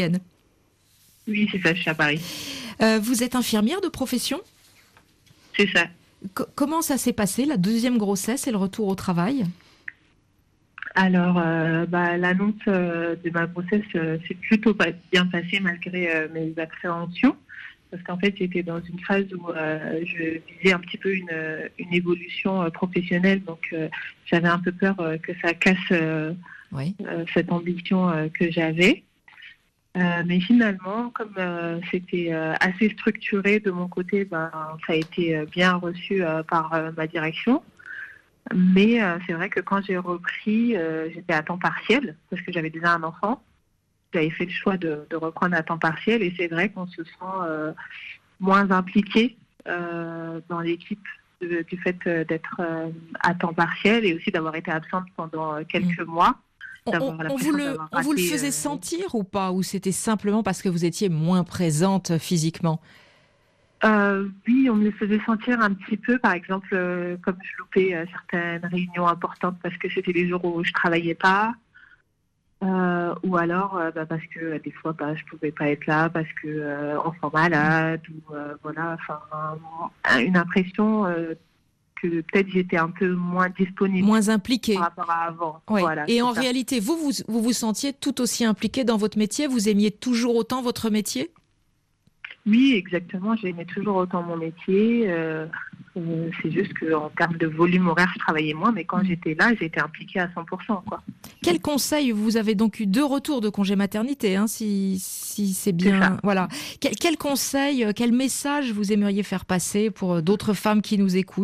Oui, c'est ça, je suis à Paris. Euh, vous êtes infirmière de profession ? C'est ça. C- comment ça s'est passé, la deuxième grossesse et le retour au travail ? Alors, euh, bah, l'annonce euh, de ma grossesse euh, s'est plutôt pas bien passée malgré euh, mes appréhensions. Parce qu'en fait, j'étais dans une phase où euh, je visais un petit peu une, une évolution euh, professionnelle. Donc, euh, j'avais un peu peur euh, que ça casse euh, oui. euh, cette ambition euh, que j'avais. Euh, mais finalement, comme euh, c'était euh, assez structuré de mon côté, ben, ça a été euh, bien reçu euh, par euh, ma direction. Mais euh, c'est vrai que quand j'ai repris, euh, j'étais à temps partiel parce que j'avais déjà un enfant. J'avais fait le choix de, de reprendre à temps partiel et c'est vrai qu'on se sent euh, moins impliqué euh, dans l'équipe de, du fait d'être euh, à temps partiel et aussi d'avoir été absente pendant quelques mmh. mois. On, on, vous le, on vous le faisait euh... sentir ou pas ? Ou c'était simplement parce que vous étiez moins présente physiquement ? Euh, oui, on me le faisait sentir un petit peu, par exemple, euh, comme je loupais euh, certaines réunions importantes parce que c'était les jours où je travaillais pas, euh, ou alors euh, bah, parce que euh, des fois bah, je pouvais pas être là parce que euh, enfant malade ou euh, voilà, enfin un, une impression euh, que peut-être j'étais un peu moins disponible, moins impliquée par rapport à avant. Oui. Voilà, et en ça. réalité, vous, vous vous vous sentiez tout aussi impliqué dans votre métier ? Vous aimiez toujours autant votre métier ? Oui, exactement. J'aimais toujours autant mon métier. Euh, euh, c'est juste qu'en termes de volume horaire, je travaillais moins. Mais quand mmh. j'étais là, j'étais impliquée à cent pour cent. Quoi. Quel conseil ? Vous avez donc eu deux retours de congé maternité, hein, si, si c'est bien. C'est ça. Voilà. Quel, quel conseil, quel message vous aimeriez faire passer pour d'autres femmes qui nous écoutent ?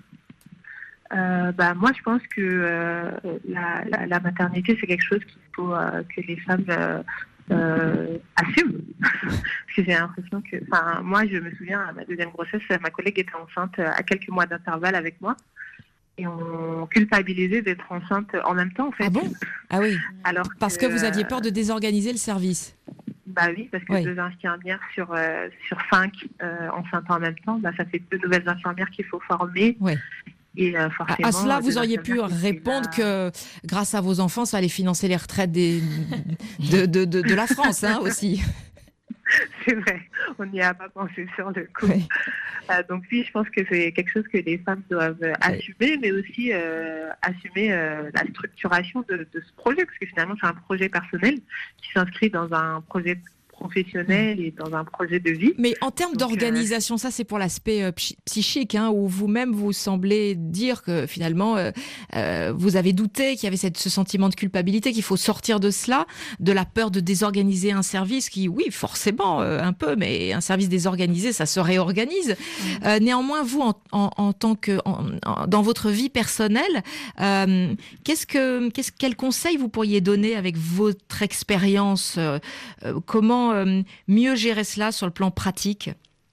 Euh, bah, moi, je pense que euh, la, la, la maternité, c'est quelque chose qu'il faut euh, que les femmes euh, euh, assument. Parce que j'ai l'impression que... Enfin, moi, je me souviens, à ma deuxième grossesse, ma collègue était enceinte à quelques mois d'intervalle avec moi. et on culpabilisait d'être enceinte en même temps, en fait. Ah bon ? Ah oui. Alors parce que, que vous aviez peur de désorganiser le service. Bah oui, parce que oui. deux infirmières sur, euh, sur cinq euh, enceintes en même temps, bah, ça fait deux nouvelles infirmières qu'il faut former. Oui. Et euh, forcément, à cela, vous auriez pu répondre que grâce à vos enfants, ça allait financer les retraites des, de, de, de, de la France hein, aussi. C'est vrai, on n'y a pas pensé sur le coup. Oui. Euh, donc oui, je pense que c'est quelque chose que les femmes doivent oui. assumer, mais aussi euh, assumer euh, la structuration de, de ce projet, parce que finalement c'est un projet personnel qui s'inscrit dans un projet professionnel et dans un projet de vie. Mais en termes Donc, d'organisation, euh... ça c'est pour l'aspect euh, psychique, hein, où vous-même vous semblez dire que finalement euh, euh, vous avez douté qu'il y avait cette, ce sentiment de culpabilité, qu'il faut sortir de cela, de la peur de désorganiser un service qui, oui, forcément euh, un peu, mais un service désorganisé, ça se réorganise. Mmh. Euh, néanmoins, vous, en, en, en tant que en, en, dans votre vie personnelle, euh, qu'est-ce que, qu'est-ce, quel conseil vous pourriez donner avec votre expérience euh, euh, Comment Euh, mieux gérer cela sur le plan pratique ?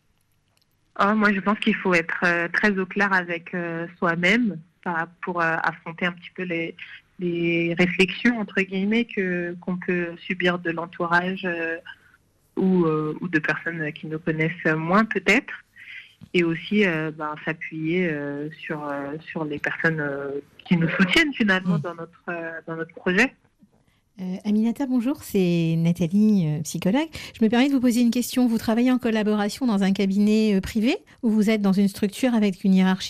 Oh, moi, je pense qu'il faut être euh, très au clair avec euh, soi-même pour euh, affronter un petit peu les, les réflexions, entre guillemets, que, qu'on peut subir de l'entourage euh, ou, euh, ou de personnes qui nous connaissent moins, peut-être. Et aussi euh, ben, s'appuyer euh, sur, euh, sur les personnes euh, qui nous soutiennent, finalement, mmh. dans, notre, euh, dans notre projet. Euh, Aminata, bonjour, c'est Nathalie, euh, psychologue. Je me permets de vous poser une question. Vous travaillez en collaboration dans un cabinet euh, privé ou vous êtes dans une structure avec une hiérarchie ?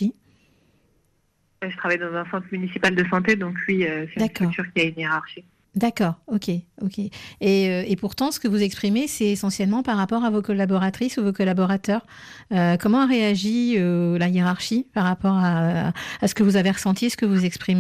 Je travaille dans un centre municipal de santé, donc oui, euh, c'est D'accord. une structure qui a une hiérarchie. D'accord, ok, ok. Et, euh, et pourtant, ce que vous exprimez, c'est essentiellement par rapport à vos collaboratrices ou vos collaborateurs. Euh, comment a réagi euh, la hiérarchie par rapport à, à ce que vous avez ressenti, ce que vous exprimez ?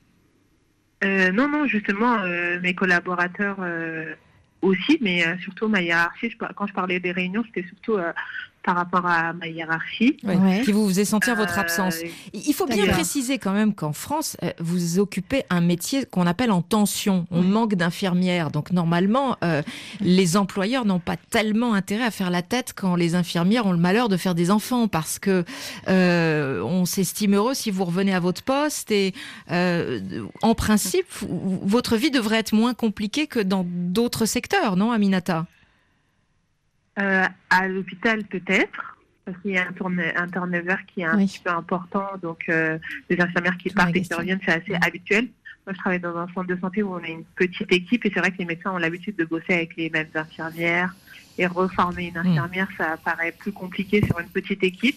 Euh, non, non, justement, euh, mes collaborateurs euh, aussi, mais euh, surtout ma hiérarchie. Je, quand je parlais des réunions, c'était surtout euh, par rapport à ma hiérarchie. Oui, ouais. Qui vous faisait sentir euh, votre absence. Il faut bien préciser quand même qu'en France, vous occupez un métier qu'on appelle en tension. On oui. manque d'infirmières. Donc normalement, euh, les employeurs n'ont pas tellement intérêt à faire la tête quand les infirmières ont le malheur de faire des enfants, parce que euh, on s'estime heureux si vous revenez à votre poste et euh, en principe, votre vie devrait être moins compliquée que dans d'autres secteurs, non, Aminata ? Euh, à l'hôpital peut-être, parce qu'il y a un, tourne, un turnover qui est un oui. petit peu important, donc euh, les infirmières qui partent et qui reviennent, c'est assez oui. habituel. Moi, je travaille dans un centre de santé où on a une petite équipe et c'est vrai que les médecins ont l'habitude de bosser avec les mêmes infirmières et reformer une infirmière, mmh. ça paraît plus compliqué sur une petite équipe.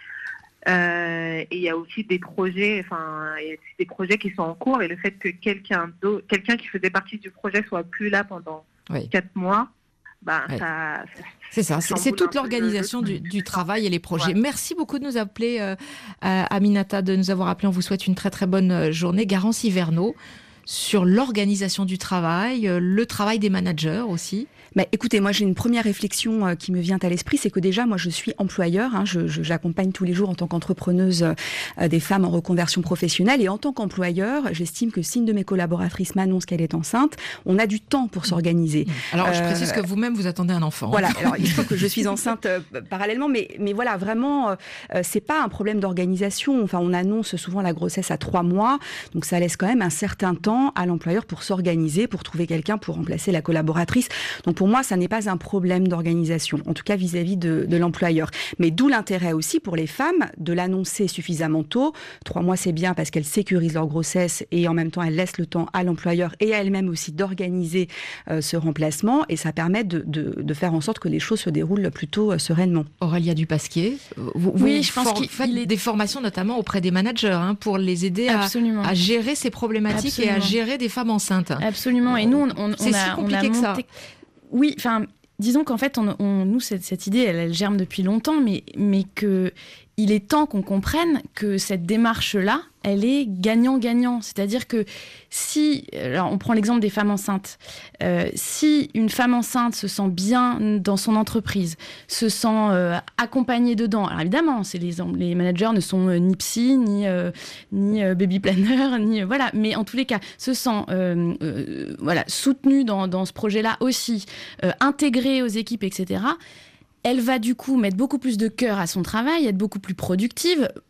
Euh, et il y a aussi des projets, enfin, des projets qui sont en cours et le fait que quelqu'un, quelqu'un qui faisait partie du projet soit plus là pendant oui. quatre mois. Ben, ouais. ça, ça, c'est ça, c'est, c'est toute l'organisation du, du travail et les projets. Ouais. Merci beaucoup de nous appeler, euh, Aminata, de nous avoir appelé. On vous souhaite une très très bonne journée. Garance Hiverneau, sur l'organisation du travail, euh, le travail des managers aussi. Bah, écoutez, moi j'ai une première réflexion euh, qui me vient à l'esprit, c'est que déjà moi je suis employeur, hein, je, je, j'accompagne tous les jours en tant qu'entrepreneuse euh, des femmes en reconversion professionnelle, et en tant qu'employeur, j'estime que si une de mes collaboratrices m'annonce qu'elle est enceinte, on a du temps pour s'organiser. Alors je précise euh, que vous-même vous attendez un enfant. Voilà, alors il faut que je suis enceinte euh, parallèlement, mais, mais voilà, vraiment, euh, c'est pas un problème d'organisation. Enfin, on annonce souvent la grossesse à trois mois, donc ça laisse quand même un certain temps à l'employeur pour s'organiser, pour trouver quelqu'un pour remplacer la collaboratrice. Donc pour moi, ça n'est pas un problème d'organisation, en tout cas vis-à-vis de, de l'employeur. Mais d'où l'intérêt aussi pour les femmes de l'annoncer suffisamment tôt. Trois mois, c'est bien parce qu'elles sécurisent leur grossesse et en même temps, elles laissent le temps à l'employeur et à elles-mêmes aussi d'organiser euh, ce remplacement. Et ça permet de, de, de faire en sorte que les choses se déroulent plutôt euh, sereinement. Aurélia Dupasquier, vous, oui, vous je pense for- qu'il faites est... des formations notamment auprès des managers hein, pour les aider à, à gérer ces problématiques Absolument. Et à gérer des femmes enceintes. Absolument. Et nous, on, on, c'est on a, si compliqué on a que ça. monté... Oui, enfin, disons qu'en fait, on, on, nous, cette, cette idée, elle, elle germe depuis longtemps, mais, mais qu'il est temps qu'on comprenne que cette démarche-là, elle est gagnant-gagnant. C'est-à-dire que si, alors on prend l'exemple des femmes enceintes, euh, si une femme enceinte se sent bien dans son entreprise, se sent euh, accompagnée dedans, alors évidemment, c'est les, les managers ne sont euh, ni psy, ni, euh, ni euh, baby planner, ni, euh, voilà, mais en tous les cas, se sent euh, euh, voilà, soutenue dans, dans ce projet-là aussi, euh, intégrée aux équipes, et cetera, elle va du coup mettre beaucoup plus de cœur à son travail, être beaucoup plus productive,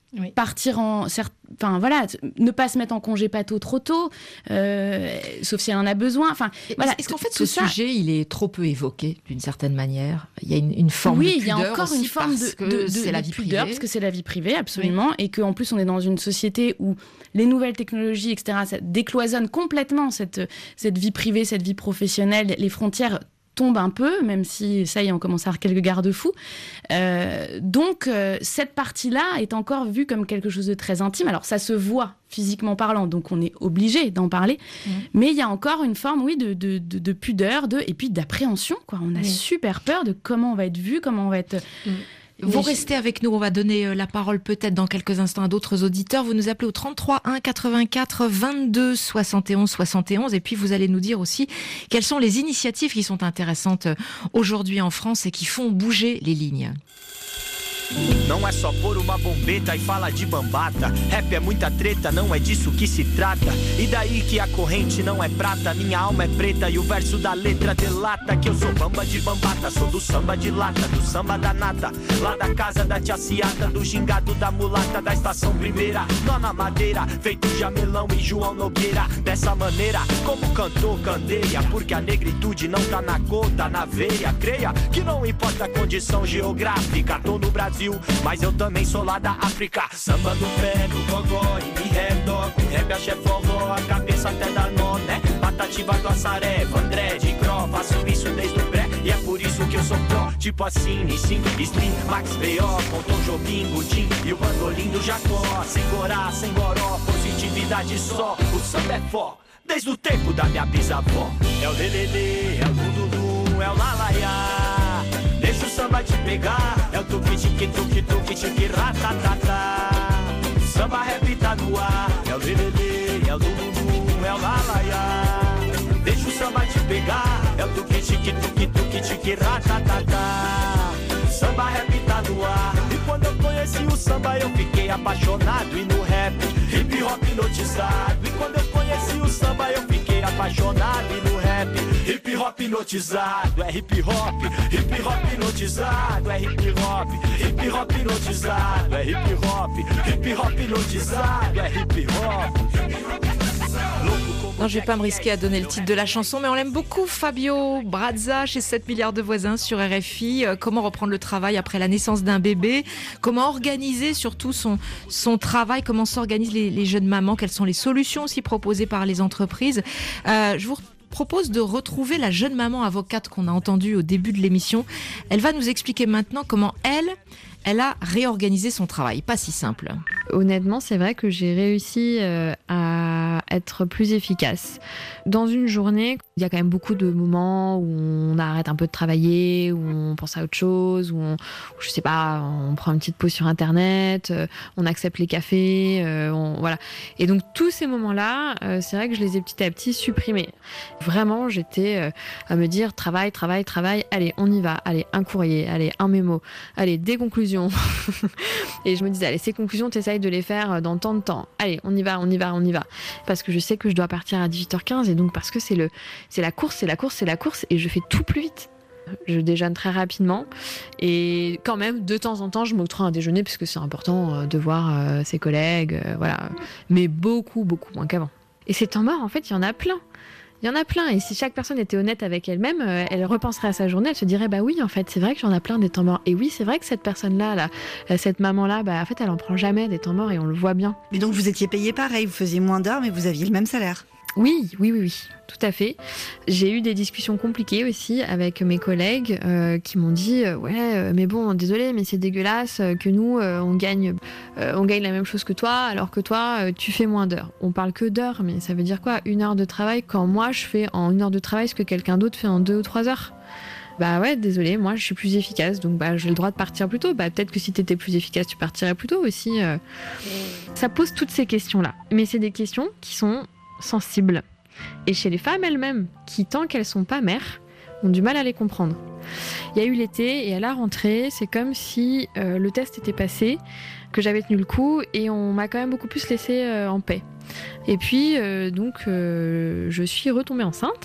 Oui. Partir en... Enfin, voilà, ne pas se mettre en congé pato trop tôt, euh, sauf si elle en a besoin. Enfin, voilà, est-ce qu'en fait, ce ça... sujet, il est trop peu évoqué, d'une certaine manière? Il y a une, une forme oui, de pudeur Oui, il y a encore une forme de, de, de, c'est la de vie pudeur, privée. Parce que c'est la vie privée, absolument. Oui. Et qu'en plus, on est dans une société où les nouvelles technologies, et cetera, ça décloisonne complètement cette, cette vie privée, cette vie professionnelle. Les frontières tombe un peu, même si ça y est, on commence à avoir quelques garde-fous. Euh, donc, euh, cette partie-là est encore vue comme quelque chose de très intime. Alors, ça se voit physiquement parlant, donc on est obligé d'en parler. Mmh. Mais il y a encore une forme, oui, de, de, de, de pudeur, de, et puis d'appréhension, quoi. On a mmh. super peur de comment on va être vu, comment on va être... Mmh. Vous restez avec nous, on va donner la parole peut-être dans quelques instants à d'autres auditeurs. Vous nous appelez au trente-trois un quatre-vingt-quatre vingt-deux soixante et onze soixante et onze et puis vous allez nous dire aussi quelles sont les initiatives qui sont intéressantes aujourd'hui en France et qui font bouger les lignes. Não é só pôr uma bombeta e fala de bambata. Rap é muita treta, não é disso que se trata. E daí que a corrente não é prata, minha alma é preta e o verso da letra delata que eu sou bamba de bambata, sou do samba de lata, do samba da nata, lá da casa da tia Ciata, do gingado da mulata, da estação primeira, nona madeira, feito Jamelão e João Nogueira. Dessa maneira, como cantor candeia, porque a negritude não tá na cor, tá na veia. Creia que não importa a condição geográfica, tô no Brasil, mas eu também sou lá da África. Samba no pé, no gogó e me redó, com rap axé forró, a cabeça até dá nó, né? Patativa do Assaré, Vandré, de Gró, faço isso desde o pré, e é por isso que eu sou pró. Tipo assim, Nissin, Slim, Max B O, com Tom Jobim, Gudim e o bandolim do Jacó. Sem corá, sem goró, positividade só, o samba é fó, desde o tempo da minha bisavó. É o lelele, é o lululu, é o lalaiá, deixa o samba te pegar, é o tuque tique tuque tuque tique ratatata. Samba rap tá no ar, é o lelele, é o lululu, é o lalaiá, deixa o samba te pegar, é o tuque tique tuque tuque tique ratatata. Samba rap tá no ar, e quando eu conheci o samba eu fiquei apaixonado, e no rap, hip hop hipnotizado. E quando eu conheci o samba eu fiquei apaixonado, e no rap, hip hop hipnotizado. É hip hop, hip hop hipnotizado. É hip hop, hip hop hipnotizado. É hip hop, hip hop hipnotizado. É hip hop. Non, je vais pas me risquer à donner le titre de la chanson, mais on l'aime beaucoup. Fabio Brazza chez sept milliards de voisins sur R F I. Euh, comment reprendre le travail après la naissance d'un bébé? Comment organiser surtout son, son travail? Comment s'organisent les, les jeunes mamans? Quelles sont les solutions aussi proposées par les entreprises? euh, Je vous propose de retrouver la jeune maman avocate qu'on a entendue au début de l'émission. Elle va nous expliquer maintenant comment elle... elle a réorganisé son travail. Pas si simple. Honnêtement, c'est vrai que j'ai réussi euh, à être plus efficace. Dans une journée, il y a quand même beaucoup de moments où on arrête un peu de travailler, où on pense à autre chose, où, on, où je sais pas, on prend une petite pause sur Internet, euh, on accepte les cafés, euh, on, voilà. Et donc tous ces moments-là, euh, c'est vrai que je les ai petit à petit supprimés. Vraiment, j'étais euh, à me dire travail, travail, travail. Allez, on y va. Allez, un courrier. Allez, un mémo. Allez, des conclusions. Et je me disais, allez, ces conclusions, t'essayes de les faire dans tant de temps. Allez, on y va, on y va, on y va. Parce que je sais que je dois partir à dix-huit heures quinze et donc parce que c'est le, c'est la course, c'est la course, c'est la course et je fais tout plus vite. Je déjeune très rapidement et quand même, de temps en temps, je m'octroie un déjeuner parce que c'est important de voir euh, ses collègues, euh, voilà. Mais beaucoup, beaucoup moins qu'avant. Et ces temps morts, en fait, il y en a plein. Il y en a plein, et si chaque personne était honnête avec elle-même, euh, elle repenserait à sa journée, elle se dirait bah oui, en fait, c'est vrai que j'en ai plein des temps morts. Et oui, c'est vrai que cette personne-là, là, cette maman-là, bah en fait, elle en prend jamais des temps morts et on le voit bien. Mais donc vous étiez payé pareil, vous faisiez moins d'heures, mais vous aviez le même salaire. Oui, oui, oui, oui, tout à fait. J'ai eu des discussions compliquées aussi avec mes collègues euh, qui m'ont dit euh, ouais, euh, mais bon, désolé, mais c'est dégueulasse euh, que nous euh, on gagne, euh, on gagne la même chose que toi, alors que toi euh, tu fais moins d'heures. On parle que d'heures, mais ça veut dire quoi? Une heure de travail quand moi je fais en une heure de travail ce que quelqu'un d'autre fait en deux ou trois heures. Bah ouais, désolé, moi je suis plus efficace, donc bah j'ai le droit de partir plus tôt. Bah peut-être que si t'étais plus efficace, tu partirais plus tôt aussi. Euh. Ça pose toutes ces questions-là, mais c'est des questions qui sont sensibles. Et chez les femmes elles-mêmes, qui tant qu'elles sont pas mères, ont du mal à les comprendre. Il y a eu l'été et à la rentrée, c'est comme si euh, le test était passé, que j'avais tenu le coup et on m'a quand même beaucoup plus laissé euh, en paix. Et puis euh, donc euh, je suis retombée enceinte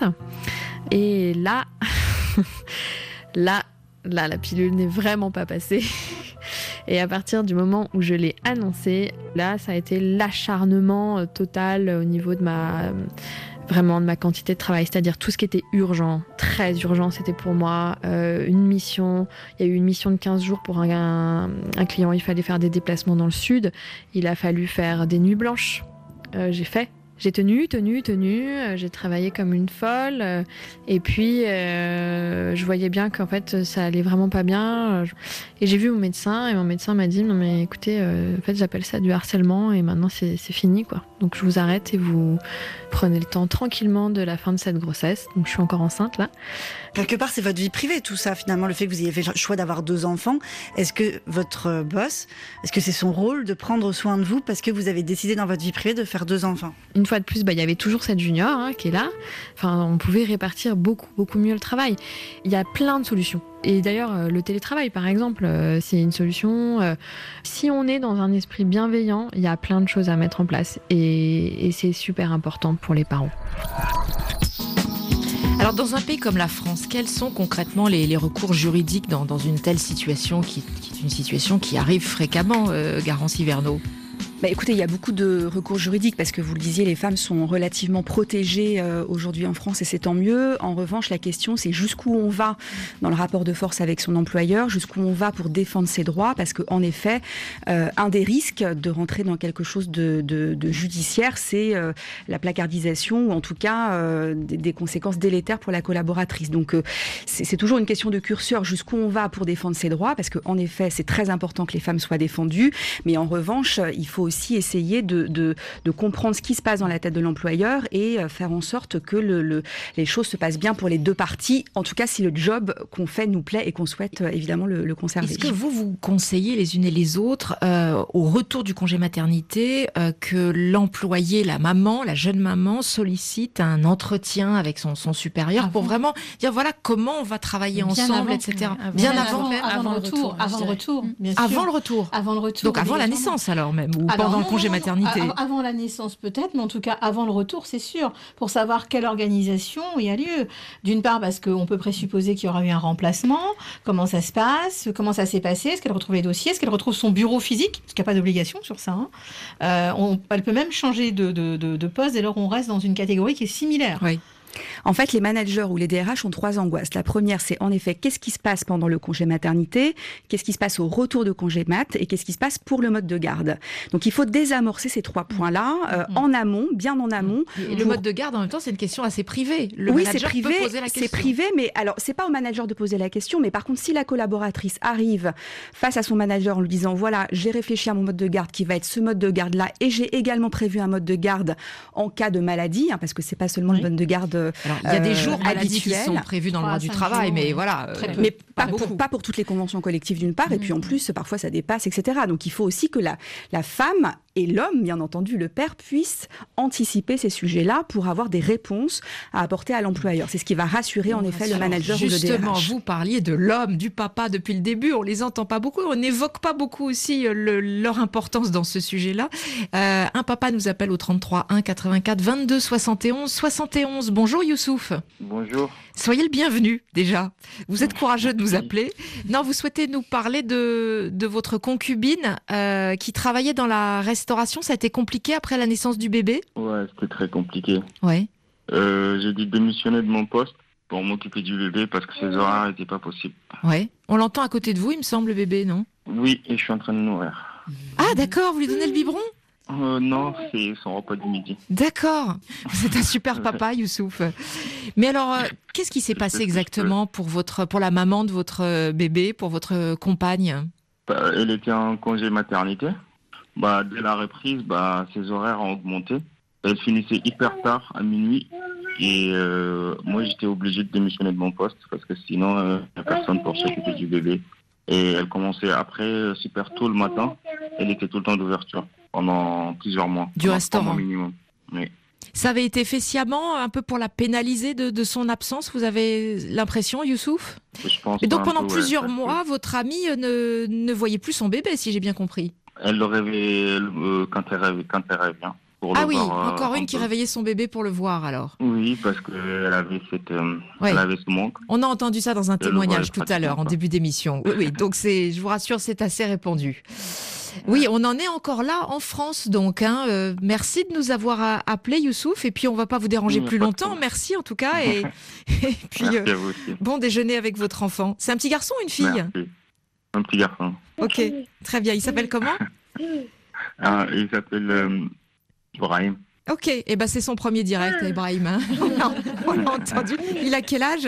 et là, là, là la pilule n'est vraiment pas passée. Et à partir du moment où je l'ai annoncé, là, ça a été l'acharnement total au niveau de ma... vraiment de ma quantité de travail, c'est-à-dire tout ce qui était urgent, très urgent, c'était pour moi euh, une mission. Il y a eu une mission de quinze jours pour un, un, un client, il fallait faire des déplacements dans le sud, il a fallu faire des nuits blanches. Euh, j'ai fait, j'ai tenu, tenu, tenu, euh, j'ai travaillé comme une folle, euh, et puis euh, je voyais bien qu'en fait ça allait vraiment pas bien, et j'ai vu mon médecin, et mon médecin m'a dit non mais écoutez, euh, en fait j'appelle ça du harcèlement, et maintenant c'est, c'est fini quoi. Donc je vous arrête et vous prenez le temps tranquillement de la fin de cette grossesse. Donc je suis encore enceinte là. Quelque part, c'est votre vie privée, tout ça, finalement, le fait que vous ayez fait le choix d'avoir deux enfants. Est-ce que votre boss, est-ce que c'est son rôle de prendre soin de vous parce que vous avez décidé dans votre vie privée de faire deux enfants ? Une fois de plus, bah, il y avait toujours cette junior hein, qui est là. Enfin, on pouvait répartir beaucoup, beaucoup mieux le travail. Il y a plein de solutions. Et d'ailleurs, le télétravail, par exemple, c'est une solution. Si on est dans un esprit bienveillant, il y a plein de choses à mettre en place. Et, et c'est super important pour les parents. Alors, dans un pays comme la France, quels sont concrètement les, les recours juridiques dans, dans une telle situation qui, qui est une situation qui arrive fréquemment, euh, Garance Hiverneau ? Bah écoutez, il y a beaucoup de recours juridiques parce que vous le disiez, les femmes sont relativement protégées euh, aujourd'hui en France et c'est tant mieux. En revanche, la question c'est jusqu'où on va dans le rapport de force avec son employeur, jusqu'où on va pour défendre ses droits, parce qu'en effet, euh, un des risques de rentrer dans quelque chose de, de, de judiciaire, c'est euh, la placardisation ou en tout cas euh, des, des conséquences délétères pour la collaboratrice. Donc euh, c'est, c'est toujours une question de curseur, jusqu'où on va pour défendre ses droits, parce qu'en effet, c'est très important que les femmes soient défendues, mais en revanche, il faut aussi aussi essayer de, de, de comprendre ce qui se passe dans la tête de l'employeur et faire en sorte que le, le, les choses se passent bien pour les deux parties, en tout cas si le job qu'on fait nous plaît et qu'on souhaite évidemment le, le conserver. Est-ce que vous vous conseillez les unes et les autres euh, au retour du congé maternité euh, que l'employé, la maman, la jeune maman sollicite un entretien avec son, son supérieur ah pour bon vraiment dire voilà comment on va travailler bien ensemble, avant, et cetera. Avant, bien, bien avant, avant, avant, avant le retour, retour avant le retour, bien sûr. Avant le retour. Avant le retour. Donc avant la naissance alors même ou alors, pendant non, le congé non, non, maternité. Non, avant la naissance peut-être, mais en tout cas avant le retour, c'est sûr, pour savoir quelle organisation il y a lieu. D'une part parce qu'on peut présupposer qu'il y aura eu un remplacement, comment ça se passe, comment ça s'est passé, est-ce qu'elle retrouve les dossiers, est-ce qu'elle retrouve son bureau physique, parce qu'il n'y a pas d'obligation sur ça. Hein. Euh, on, elle peut même changer de, de, de, de poste dès lors on reste dans une catégorie qui est similaire. Oui. En fait, les managers ou les D R H ont trois angoisses. La première, c'est en effet, qu'est-ce qui se passe pendant le congé maternité, qu'est-ce qui se passe au retour de congé mat et qu'est-ce qui se passe pour le mode de garde. Donc, il faut désamorcer ces trois points-là euh, mmh. en amont, bien en amont. Et pour... le mode de garde, en même temps, c'est une question assez privée. Le oui, manager c'est privé, peut poser la question. C'est privé, mais alors, c'est pas au manager de poser la question, mais par contre, si la collaboratrice arrive face à son manager en lui disant, voilà, j'ai réfléchi à mon mode de garde qui va être ce mode de garde-là et j'ai également prévu un mode de garde en cas de maladie, hein, parce que c'est pas seulement oui. le mode de garde. Alors, il y a des jours maladie qui sont prévus dans le droit du travail, jours, mais voilà. Euh, mais pas, pas, pour, pas pour toutes les conventions collectives d'une part, mmh. et puis en plus, parfois ça dépasse, et cetera. Donc il faut aussi que la, la femme et l'homme, bien entendu, le père, puissent anticiper ces sujets-là pour avoir des réponses à apporter à l'employeur. C'est ce qui va rassurer bon, en effet le manager ou le D R H. Justement, vous parliez de l'homme, du papa depuis le début, on les entend pas beaucoup, on n'évoque pas beaucoup aussi le, leur importance dans ce sujet-là. Euh, un papa nous appelle au trente-trois un quatre-vingt-quatre vingt-deux soixante et onze soixante et onze. Bonjour Youssouf. Bonjour. Soyez le bienvenu déjà. Vous êtes courageux de nous appeler. Non, vous souhaitez nous parler de, de votre concubine euh, qui travaillait dans la restauration. Ça a été compliqué après la naissance du bébé ? Ouais, c'était très compliqué. Ouais. Euh, j'ai dû démissionner de mon poste pour m'occuper du bébé parce que ses horaires n'étaient pas possibles. Ouais. On l'entend à côté de vous, il me semble, le bébé, non ? Oui, et je suis en train de nourrir. Ah d'accord, vous lui donnez le biberon ? Euh, non, c'est son repas du midi. D'accord, c'est un super papa, Youssouf. Mais alors, euh, qu'est-ce qui s'est passé exactement pour votre, pour la maman de votre bébé, pour votre compagne ? Bah, elle était en congé maternité. Bah, dès la reprise, bah, ses horaires ont augmenté. Elle finissait hyper tard, à minuit. Et euh, moi, j'étais obligé de démissionner de mon poste parce que sinon, il euh, n'y a personne pour s'occuper du bébé. Et elle commençait après super tôt le matin. Elle était tout le temps d'ouverture pendant plusieurs mois. Du restaurant minimum. Oui. Ça avait été fait sciemment, un peu pour la pénaliser de, de son absence, vous avez l'impression, Youssouf ? Je pense. Et donc pendant peu, plusieurs ouais, mois, ouais. votre amie ne, ne voyait plus son bébé, si j'ai bien compris. Elle le réveillait euh, quand elle rêvait, quand elle rêvait bien. pour Ah le oui, voir. euh, encore un une qui peu. réveillait son bébé pour le voir alors. Oui, parce qu'elle avait, cette, euh, Ouais. elle avait ce manque. On a entendu ça dans un Et le témoignage voilà, tout à l'heure, en pratiquement, début d'émission. Oui, oui, donc c'est, je vous rassure, c'est assez répandu. Oui, on en est encore là en France, donc. Hein. Euh, merci de nous avoir a- appelé, Youssouf. Et puis, on va pas vous déranger Oui, plus pas de longtemps. problème. Merci en tout cas. Et, et puis, Merci euh, à vous aussi. bon déjeuner avec votre enfant. C'est un petit garçon ou une fille? Merci. Un petit garçon. Ok, très bien. Il s'appelle comment? Ah, il s'appelle euh, Ibrahim. Ok, et eh ben c'est son premier direct, Ibrahim. Hein. On a- on a entendu. Il a quel âge?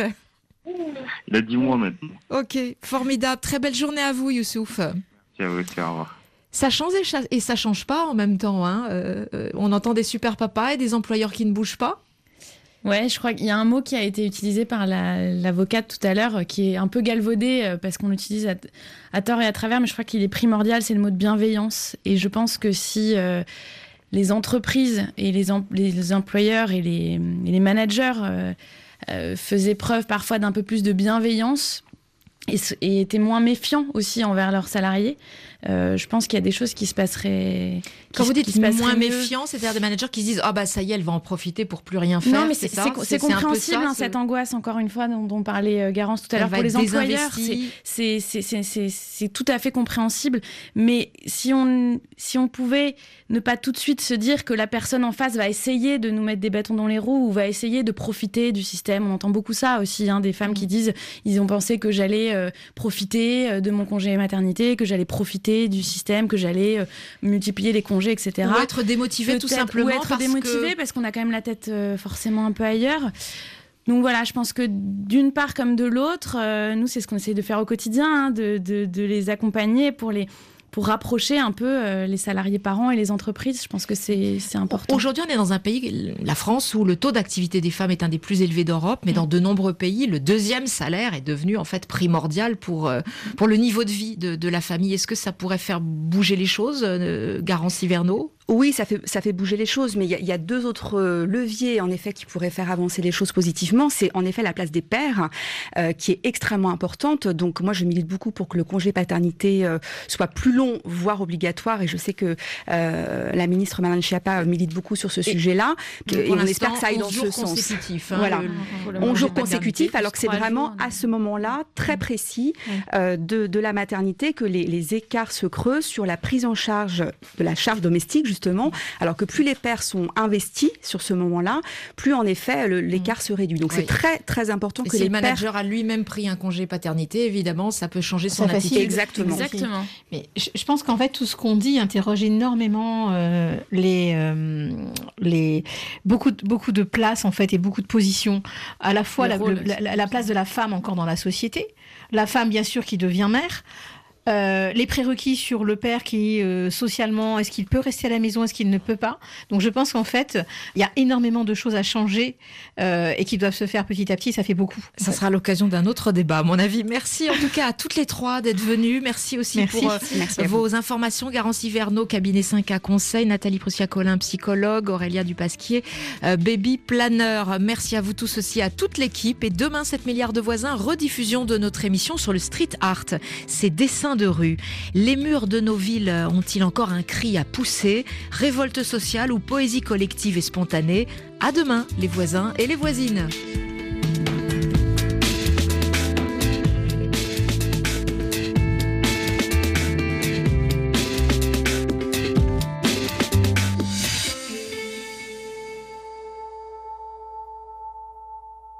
Il a dix mois maintenant. Ok, formidable. Très belle journée à vous, Youssouf. Merci à vous aussi, au revoir. Ça change et, cha- et ça change pas en même temps. Hein. Euh, euh, on entend des super papas et des employeurs qui ne bougent pas. Ouais, je crois qu'il y a un mot qui a été utilisé par la- l'avocate tout à l'heure, euh, qui est un peu galvaudé euh, parce qu'on l'utilise à, à tort et à travers, mais je crois qu'il est primordial, c'est le mot de bienveillance. Et je pense que si euh, les entreprises et les, em- les employeurs et les, et les managers euh, euh, faisaient preuve parfois d'un peu plus de bienveillance et, s- et étaient moins méfiants aussi envers leurs salariés, euh, je pense qu'il y a des choses qui se passeraient. qui Quand se- vous qui dites se passeraient moins mieux. méfiants, c'est-à-dire des managers qui se disent « Ah bah ça y est, elle va en profiter pour plus rien faire ». Non, mais c'est ça c'est- c'est un peu compréhensible, ça, hein, ce- cette angoisse, encore une fois, dont, dont parlait euh, Garance tout à Elle l'heure. va Pour être les employeurs, désinvestie. c'est- c'est- c'est c'est- c'est tout à fait compréhensible. Mais si on, si on pouvait ne pas tout de suite se dire que la personne en face va essayer de nous mettre des bâtons dans les roues ou va essayer de profiter du système, on entend beaucoup ça aussi, hein, des femmes qui disent ils ont pensé que j'allais euh, profiter euh, de mon congé maternité, que j'allais profiter du système, que j'allais euh, multiplier les congés, et cetera. Ou être démotivé tout Peut-être- simplement ou être parce démotivé que... parce qu'on a quand même la tête euh, forcément un peu ailleurs. Donc voilà, je pense que d'une part comme de l'autre, euh, nous c'est ce qu'on essaie de faire au quotidien, hein, de, de, de les accompagner pour les pour rapprocher un peu euh, les salariés parents et les entreprises. Je pense que c'est c'est important. Aujourd'hui, on est dans un pays, la France, où le taux d'activité des femmes est un des plus élevés d'Europe, mais dans de nombreux pays, le deuxième salaire est devenu en fait primordial pour, euh, pour le niveau de vie de, de la famille. Est-ce que ça pourrait faire bouger les choses, euh, Garance Hiverneau? Oui, ça fait, ça fait bouger les choses, mais il y, a- il y a deux autres euh, leviers, en effet, qui pourraient faire avancer les choses positivement. C'est en effet la place des pères, euh, qui est extrêmement importante. Donc moi, je milite beaucoup pour que le congé paternité euh, soit plus long, voire obligatoire. Et je sais que euh, la ministre Marlène Schiappa milite beaucoup sur ce sujet-là. Donc, Et pour on espère l'instant, que ça aille dans onze ce jours sens. consécutifs, hein, Voilà, le- Pour le onze congé jours paternité, consécutifs, alors que c'est trois vraiment jours, à ce moment-là très précis euh, de, de la maternité que les, les écarts se creusent sur la prise en charge de la charge domestique, justement. Alors que plus les pères sont investis sur ce moment-là, plus en effet le- l'écart se réduit. Donc Oui. c'est très très important Et que si les le pères... manager a lui-même pris un congé paternité, évidemment, ça peut changer son Ça facilite. attitude. Exactement. Exactement. Mais je, je pense qu'en fait, tout ce qu'on dit interroge énormément euh, les, euh, les beaucoup, de- beaucoup de places en fait et beaucoup de positions. À la fois Le la, rôle le- la- la place de la femme encore dans la société, la femme bien sûr qui devient mère. Euh, les prérequis sur le père qui, euh, socialement, est-ce qu'il peut rester à la maison, est-ce qu'il ne peut pas? Donc je pense qu'en fait, il y a énormément de choses à changer euh, et qui doivent se faire petit à petit, ça fait beaucoup. Ça sera l'occasion d'un autre débat, à mon avis. Merci en tout cas à toutes les trois d'être venues. Merci aussi Merci. pour euh, Merci à vous. vos informations. Garance Hiverneau, cabinet cinq A Conseil, Nathalie Prussiac-Colin, psychologue, Aurélia Dupasquier, euh, baby planner. Merci à vous tous aussi, à toute l'équipe. Et demain, sept milliards de voisins, rediffusion de notre émission sur le street art, ces dessins de rue. Les murs de nos villes ont-ils encore un cri à pousser? Révolte sociale ou poésie collective et spontanée? À demain, les voisins et les voisines.